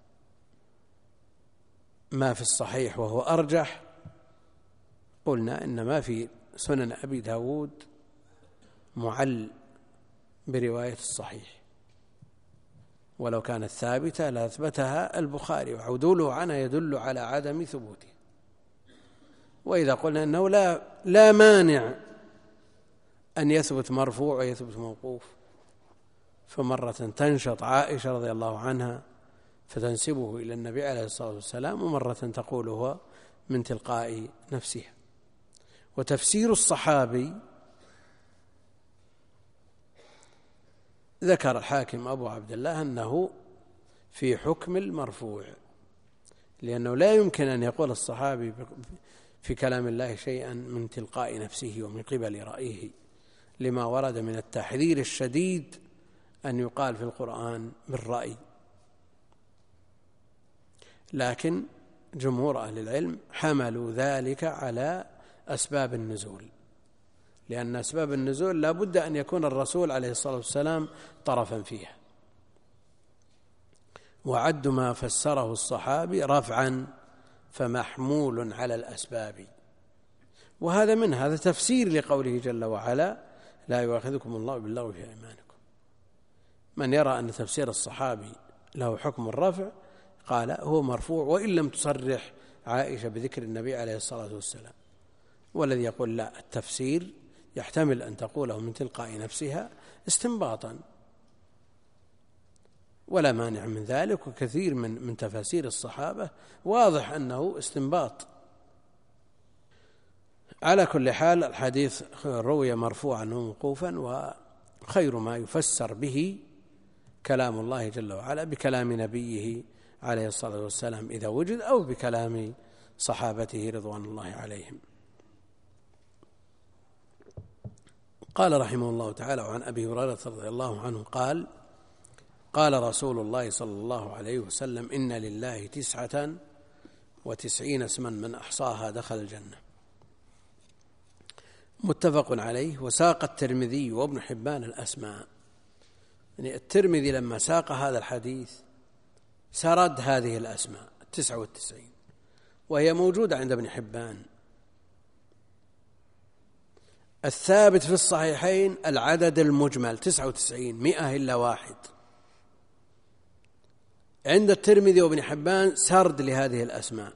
ما في الصحيح وهو أرجح، قلنا إن ما في سنن أبي داود معل برواية الصحيح، ولو كانت ثابتة لأثبتها البخاري، وعدوله عنها يدل على عدم ثبوته. وإذا قلنا أنه لا, لا مانع أن يثبت مرفوع ويثبت موقوف، فمرة تنشط عائشة رضي الله عنها فتنسبه إلى النبي عليه الصلاة والسلام، ومرة تقول هو من تلقاء نفسها. وتفسير الصحابي ذكر الحاكم أبو عبد الله أنه في حكم المرفوع، لأنه لا يمكن أن يقول الصحابي في كلام الله شيئا من تلقاء نفسه ومن قبل رأيه، لما ورد من التحذير الشديد أن يقال في القرآن بالرأي. لكن جمهور أهل العلم حملوا ذلك على أسباب النزول، لأن أسباب النزول لا بد أن يكون الرسول عليه الصلاة والسلام طرفا فيها، وعد ما فسره الصحابي رفعا فمحمول على الأسباب، وهذا من هذا تفسير لقوله جل وعلا لا يؤاخذكم الله باللغو في أيمانكم. من يرى أن تفسير الصحابي له حكم الرفع قال هو مرفوع وإن لم تصرح عائشة بذكر النبي عليه الصلاة والسلام، والذي يقول لا، التفسير يحتمل أن تقوله من تلقاء نفسها استنباطا، ولا مانع من ذلك، وكثير من من تفاسير الصحابة واضح أنه استنباط. على كل حال الحديث روي مرفوعا وموقوفا، وخير ما يفسر به كلام الله جل وعلا بكلام نبيه عليه الصلاة والسلام إذا وجد، أو بكلام صحابته رضوان الله عليهم. قال رحمه الله تعالى: وعن أبي هريرة رضي الله عنه قال: قال رسول الله صلى الله عليه وسلم: إن لله تسعة وتسعين اسما من أحصاها دخل الجنة. متفق عليه. وساق الترمذي وابن حبان الأسماء، يعني الترمذي لما ساق هذا الحديث سرد هذه الأسماء التسعة والتسعين، وهي موجودة عند ابن حبان. الثابت في الصحيحين العدد المجمل تسعة وتسعين، مئة إلا واحد. عند الترمذي وابن حبان سرد لهذه الأسماء.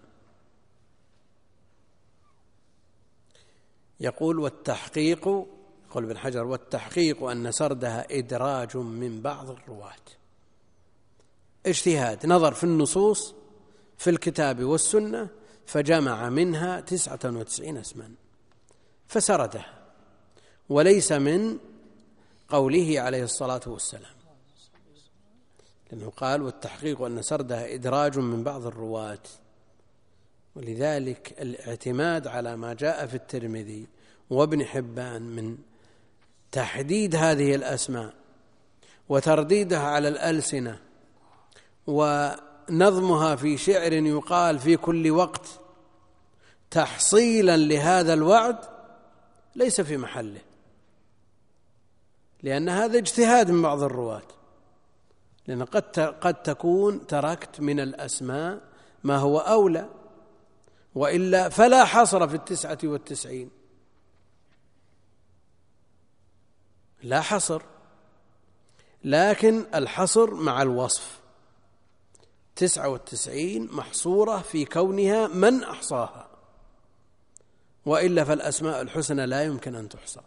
يقول: والتحقيق، يقول ابن حجر: والتحقيق أن سردها إدراج من بعض الرواة، اجتهاد، نظر في النصوص في الكتاب والسنة فجمع منها تسعة وتسعين اسما فسردها، وليس من قوله عليه الصلاة والسلام، لأنه قال: والتحقيق أن سردها إدراج من بعض الرواة. ولذلك الاعتماد على ما جاء في الترمذي وابن حبان من تحديد هذه الأسماء وترديدها على الألسنة ونظمها في شعر يقال في كل وقت تحصيلا لهذا الوعد ليس في محله، لأن هذا اجتهاد من بعض الرواة، لأن قد قد تكون تركت من الأسماء ما هو أولى، وإلا فلا حصر في التسعة والتسعين، لا حصر، لكن الحصر مع الوصف. تسعة والتسعين محصورة في كونها من أحصاها، وإلا فالأسماء الحسنى لا يمكن أن تحصى.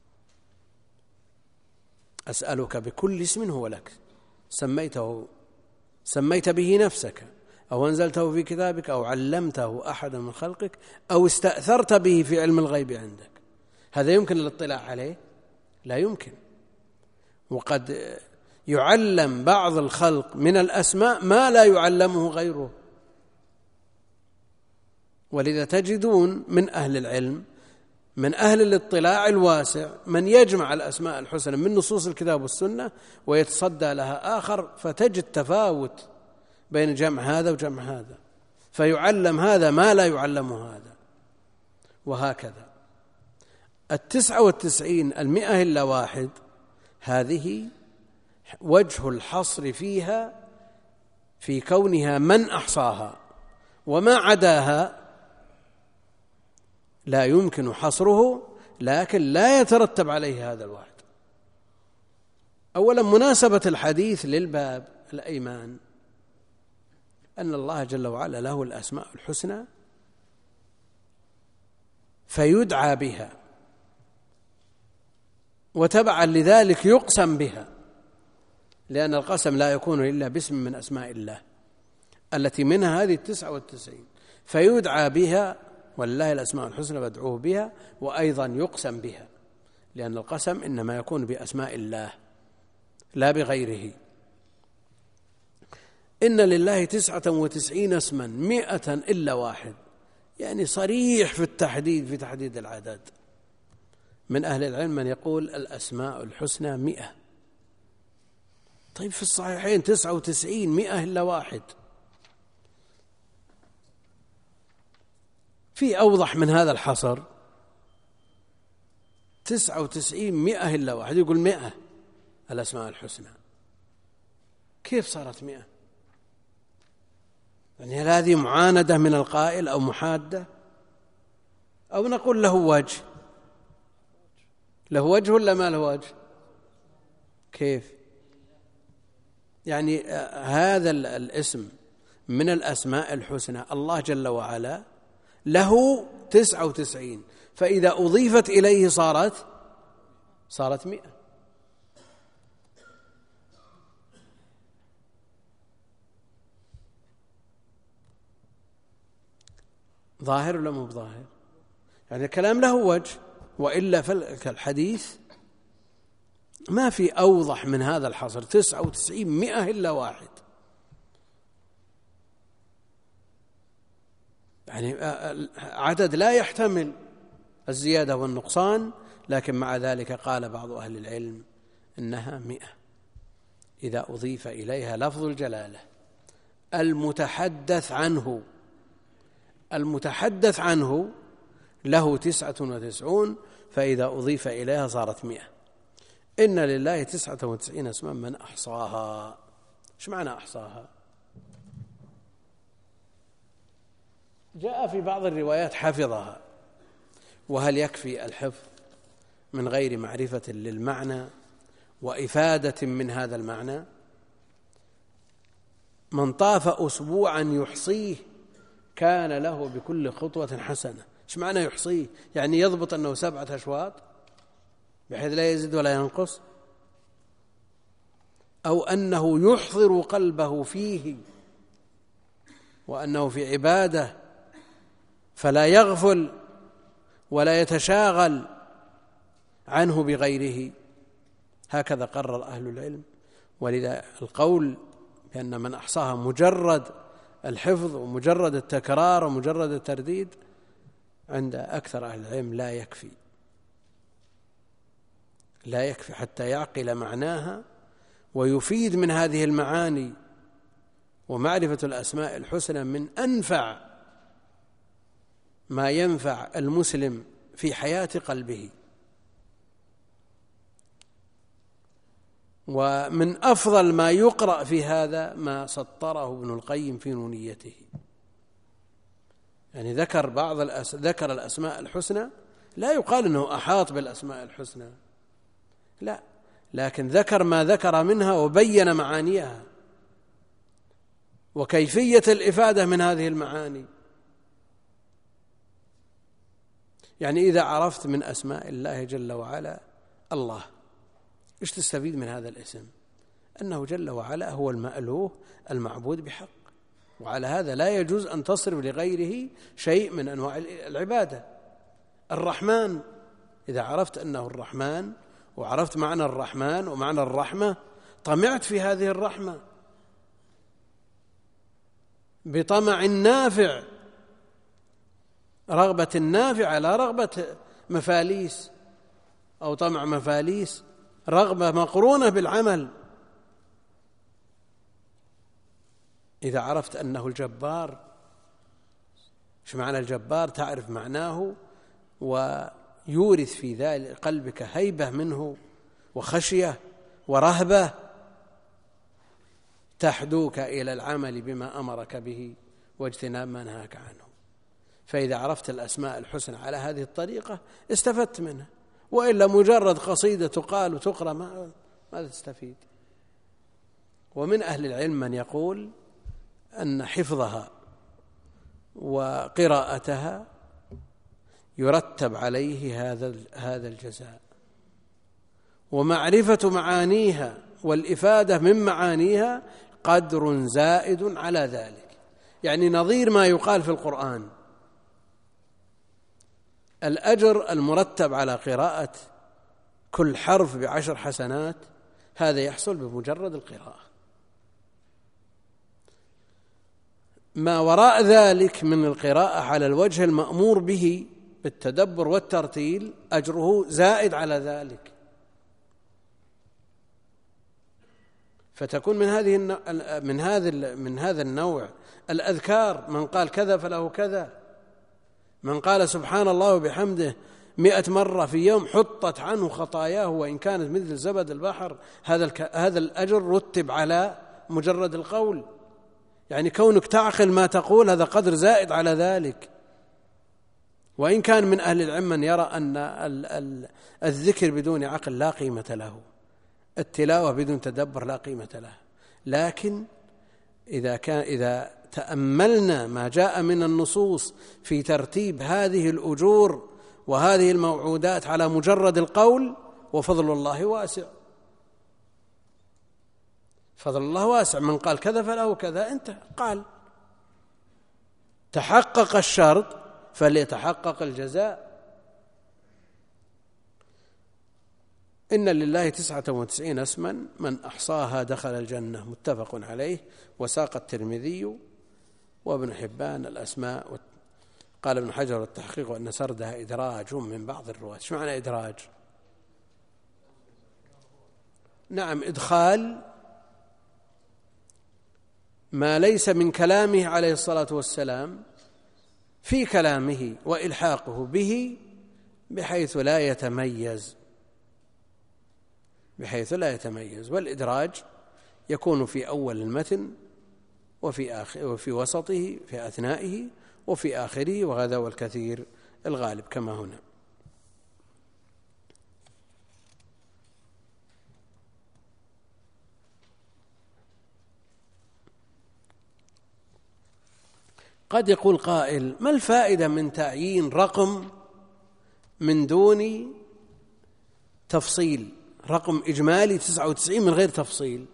أسألك بكل اسم هو لك سميته سميت به نفسك أو أنزلته في كتابك أو علمته أحدا من خلقك أو استأثرت به في علم الغيب عندك. هذا يمكن الاطلاع عليه؟ لا يمكن. وقد يعلم بعض الخلق من الأسماء ما لا يعلمه غيره، ولذا تجدون من أهل العلم من أهل الاطلاع الواسع من يجمع الأسماء الحسنى من نصوص الكتاب والسنة ويتصدى لها آخر، فتجد تفاوت بين جمع هذا وجمع هذا، فيعلم هذا ما لا يعلمه هذا، وهكذا. التسعة والتسعين المئة إلا واحد هذه وجه الحصر فيها في كونها من أحصاها، وما عداها لا يمكن حصره، لكن لا يترتب عليه هذا الوعد. أولا مناسبة الحديث للباب الأيمان أن الله جل وعلا له الأسماء الحسنى فيدعى بها، وتبعا لذلك يقسم بها، لأن القسم لا يكون إلا باسم من أسماء الله التي منها هذه التسعة والتسعين، فيدعى بها، ولله الأسماء الحسنى فادعوه بها، وأيضا يقسم بها، لأن القسم إنما يكون بأسماء الله لا بغيره. إن لله تسعة وتسعين اسما مئة إلا واحد، يعني صريح في التحديد، في تحديد العدد. من أهل العلم من يقول الأسماء الحسنى مئة. طيب في الصحيحين تسعة وتسعين مئة إلا واحد، في أوضح من هذا الحصر؟ تسعة وتسعين مئة إلا واحد، يقول مئة الأسماء الحسنى، كيف صارت مئة؟ يعني هل هذه معاندة من القائل أو محادة، أو نقول له وجه؟ له وجه ولا ما له وجه؟ كيف يعني هذا الاسم من الأسماء الحسنى، الله جل وعلا له تسعة وتسعين، فإذا أضيفت إليه صارت صارت مئة. ظاهر ولا مو بظاهر؟ يعني الكلام له وجه، وإلا فالحديث ما في أوضح من هذا الحصر، تسعة وتسعين مئة إلا واحد. يعني عدد لا يحتمل الزيادة والنقصان، لكن مع ذلك قال بعض أهل العلم إنها مئة إذا أضيف إليها لفظ الجلالة. المتحدث عنه المتحدث عنه له تسعة وتسعون، فإذا أضيف إليها صارت مئة. إن لله تسعة وتسعين اسما من أحصاها. إيش معنى أحصاها؟ جاء في بعض الروايات حفظها، وهل يكفي الحفظ من غير معرفة للمعنى وإفادة من هذا المعنى؟ من طاف أسبوعا يحصيه كان له بكل خطوة حسنة. إيش معنى يحصيه؟ يعني يضبط أنه سبعة أشواط بحيث لا يزيد ولا ينقص، أو أنه يحضر قلبه فيه وأنه في عبادة فلا يغفل ولا يتشاغل عنه بغيره. هكذا قرر أهل العلم. ولذا القول بأن من أحصاها مجرد الحفظ ومجرد التكرار ومجرد الترديد عند أكثر أهل العلم لا يكفي، لا يكفي حتى يعقل معناها ويفيد من هذه المعاني. ومعرفة الأسماء الحسنى من أنفع ما ينفع المسلم في حياة قلبه، ومن أفضل ما يقرأ في هذا ما سطره ابن القيم في نونيته. يعني ذكر بعض الأس... ذكر الأسماء الحسنى، لا يقال أنه أحاط بالأسماء الحسنى، لا، لكن ذكر ما ذكر منها وبين معانيها وكيفية الإفادة من هذه المعاني. يعني إذا عرفت من أسماء الله جل وعلا الله، إيش تستفيد من هذا الاسم؟ أنه جل وعلا هو المألوه المعبود بحق، وعلى هذا لا يجوز أن تصرف لغيره شيء من أنواع العبادة. الرحمن، إذا عرفت أنه الرحمن وعرفت معنى الرحمن ومعنى الرحمة طمعت في هذه الرحمة بطمع نافع، رغبة نافعة لا رغبة مفاليس أو طمع مفاليس، رغبة مقرونة بالعمل. إذا عرفت أنه الجبار، إيش معنى الجبار؟ تعرف معناه ويورث في ذلك قلبك هيبة منه وخشية ورهبة تحدوك إلى العمل بما أمرك به واجتناب ما نهاك عنه. فإذا عرفت الأسماء الحسنى على هذه الطريقة استفدت منها، وإلا مجرد قصيدة تقال وتقرأ ماذا تستفيد؟ ومن أهل العلم من يقول أن حفظها وقراءتها يرتب عليه هذا هذا الجزاء، ومعرفة معانيها والإفادة من معانيها قدر زائد على ذلك. يعني نظير ما يقال في القرآن، الأجر المرتب على قراءة كل حرف بعشر حسنات، هذا يحصل بمجرد القراءة. ما وراء ذلك من القراءة على الوجه المأمور به بالتدبر والترتيل أجره زائد على ذلك، فتكون من هذه من هذا من هذا النوع الأذكار، من قال كذا فله كذا، من قال سبحان الله وبحمده مئة مرة في يوم حطت عنه خطاياه وإن كانت مثل زبد البحر، هذا هذا الأجر رتب على مجرد القول، يعني كونك تعقل ما تقول هذا قدر زائد على ذلك. وإن كان من أهل العلم من يرى أن الذكر بدون عقل لا قيمة له، التلاوة بدون تدبر لا قيمة له، لكن إذا كان إذا تأملنا ما جاء من النصوص في ترتيب هذه الأجور وهذه الموعودات على مجرد القول، وفضل الله واسع، فضل الله واسع، من قال كذا فله كذا انت قال، تحقق الشرط فليتحقق الجزاء. إن لله تسعة وتسعين اسما من أحصاها دخل الجنة، متفق عليه، وساق الترمذي وابن حبان الأسماء. قال ابن حجر التحقيق أن سردها إدراج من بعض الرواة. شو معنى إدراج؟ نعم، إدخال ما ليس من كلامه عليه الصلاة والسلام في كلامه وإلحاقه به بحيث لا يتميز بحيث لا يتميز والإدراج يكون في أول المتن وفي آخر وفي وسطه في أثنائه وفي آخره، وهذا هو الكثير الغالب كما هنا. قد يقول قائل: ما الفائدة من تعيين رقم من دون تفصيل، رقم إجمالي تسعة وتسعين من غير تفصيل؟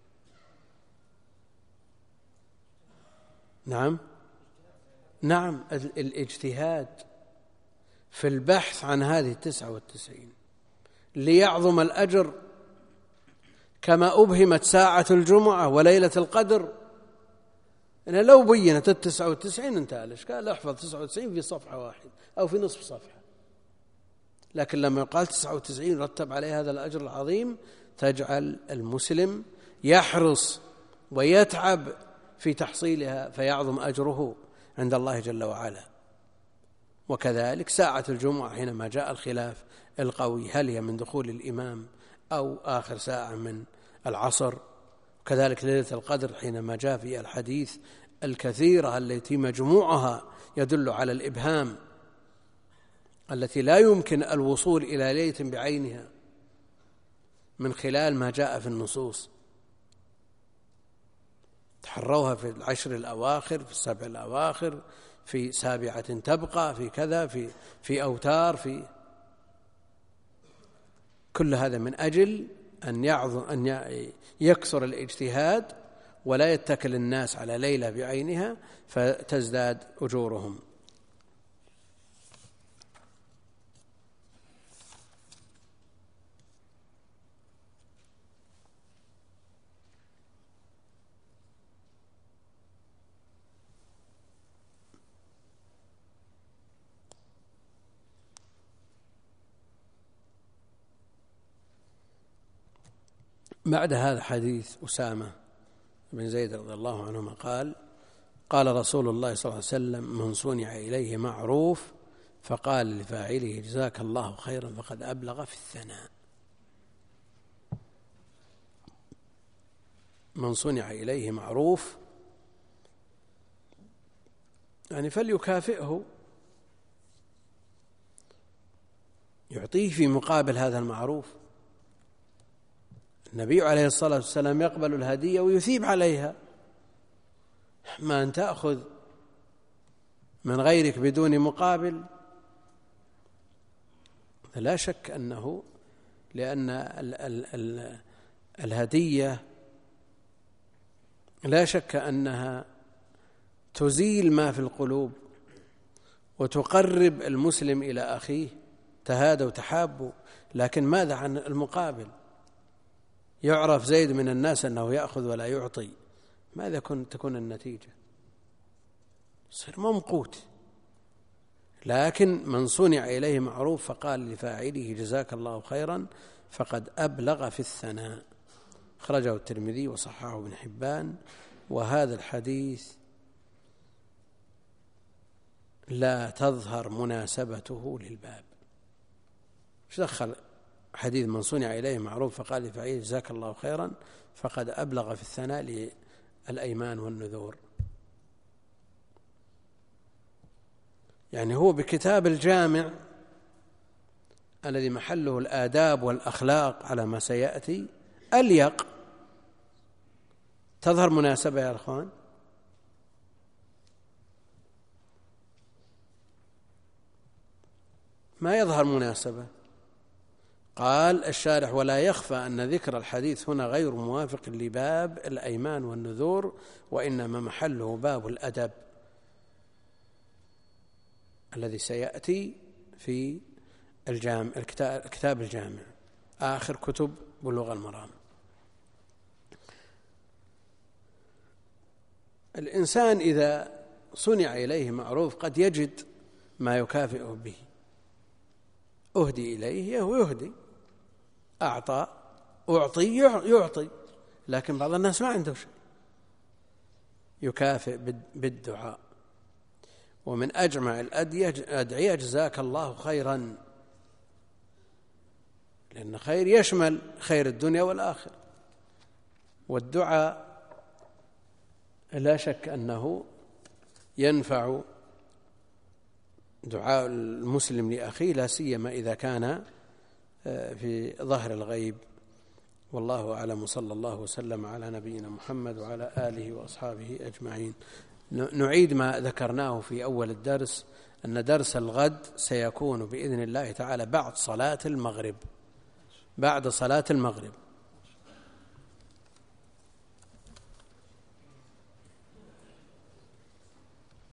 نعم نعم الاجتهاد في البحث عن هذه التسعة والتسعين ليعظم الأجر، كما أبهمت ساعة الجمعة وليلة القدر. إن لو بينت التسعة والتسعين انتهى الإشكال، احفظ تسعة وتسعين في صفحة واحدة أو في نصف صفحة، لكن لما يقال تسعة وتسعين رتب عليه هذا الأجر العظيم، تجعل المسلم يحرص ويتعب في تحصيلها فيعظم أجره عند الله جل وعلا. وكذلك ساعة الجمعة حينما جاء الخلاف القوي هل هي من دخول الإمام أو آخر ساعة من العصر، وكذلك ليلة القدر حينما جاء في الحديث الكثيرة التي مجموعها يدل على الإبهام التي لا يمكن الوصول إلى ليلة بعينها من خلال ما جاء في النصوص. تحروها في العشر الأواخر، في السبع الأواخر، في سابعة تبقى، في كذا، في في أوتار، في كل هذا من أجل أن يعظم أن يكثر الاجتهاد ولا يتكل الناس على ليلة بعينها فتزداد أجورهم. بعد هذا حديث أسامة بن زيد رضي الله عنهما قال: قال رسول الله صلى الله عليه وسلم: من صنع إليه معروف فقال لفاعله جزاك الله خيرا فقد أبلغ في الثناء. من صنع إليه معروف يعني فليكافئه، يعطيه في مقابل هذا المعروف. النبي عليه الصلاة والسلام يقبل الهدية ويثيب عليها، ما أن تأخذ من غيرك بدون مقابل. لا شك أنه لأن ال ال ال الهدية لا شك أنها تزيل ما في القلوب وتقرب المسلم إلى أخيه، تهادوا وتحابوا، لكن ماذا عن المقابل؟ يعرف زيد من الناس أنه يأخذ ولا يعطي، ماذا تكون النتيجة؟ يصير ممقوت. لكن من صنع إليه معروف فقال لفاعله جزاك الله خيرا فقد أبلغ في الثناء. أخرجه الترمذي وصححه ابن حبان. وهذا الحديث لا تظهر مناسبته للباب. ايش دخل حديث من صنع إليه معروف فقال لفاعله جزاك الله خيرا فقد أبلغ في الثناء للأيمان والنذور؟ يعني هو بكتاب الجامع الذي محله الآداب والأخلاق على ما سيأتي أليق. تظهر مناسبة يا أخوان؟ ما يظهر مناسبة. قال الشارح ولا يخفى أن ذكر الحديث هنا غير موافق لباب الأيمان والنذور، وإنما محله باب الأدب الذي سيأتي في الجامع الكتاب الجامع آخر كتب بلوغ المرام. الإنسان إذا صنع إليه معروف قد يجد ما يكافئه به. أهدي إليه ويهدي، أعطى أعطي يعطي، لكن بعض الناس ما عنده شيء يكافئ بالدعاء. ومن أجمع الأدعية جزاك الله خيرا، لأن خير يشمل خير الدنيا والآخرة. والدعاء لا شك أنه ينفع دعاء المسلم لأخيه، لا سيما إذا كان في ظهر الغيب. والله أعلم، صلى الله وسلم على نبينا محمد وعلى آله وأصحابه أجمعين. نعيد ما ذكرناه في أول الدرس، أن درس الغد سيكون بإذن الله تعالى بعد صلاة المغرب، بعد صلاة المغرب.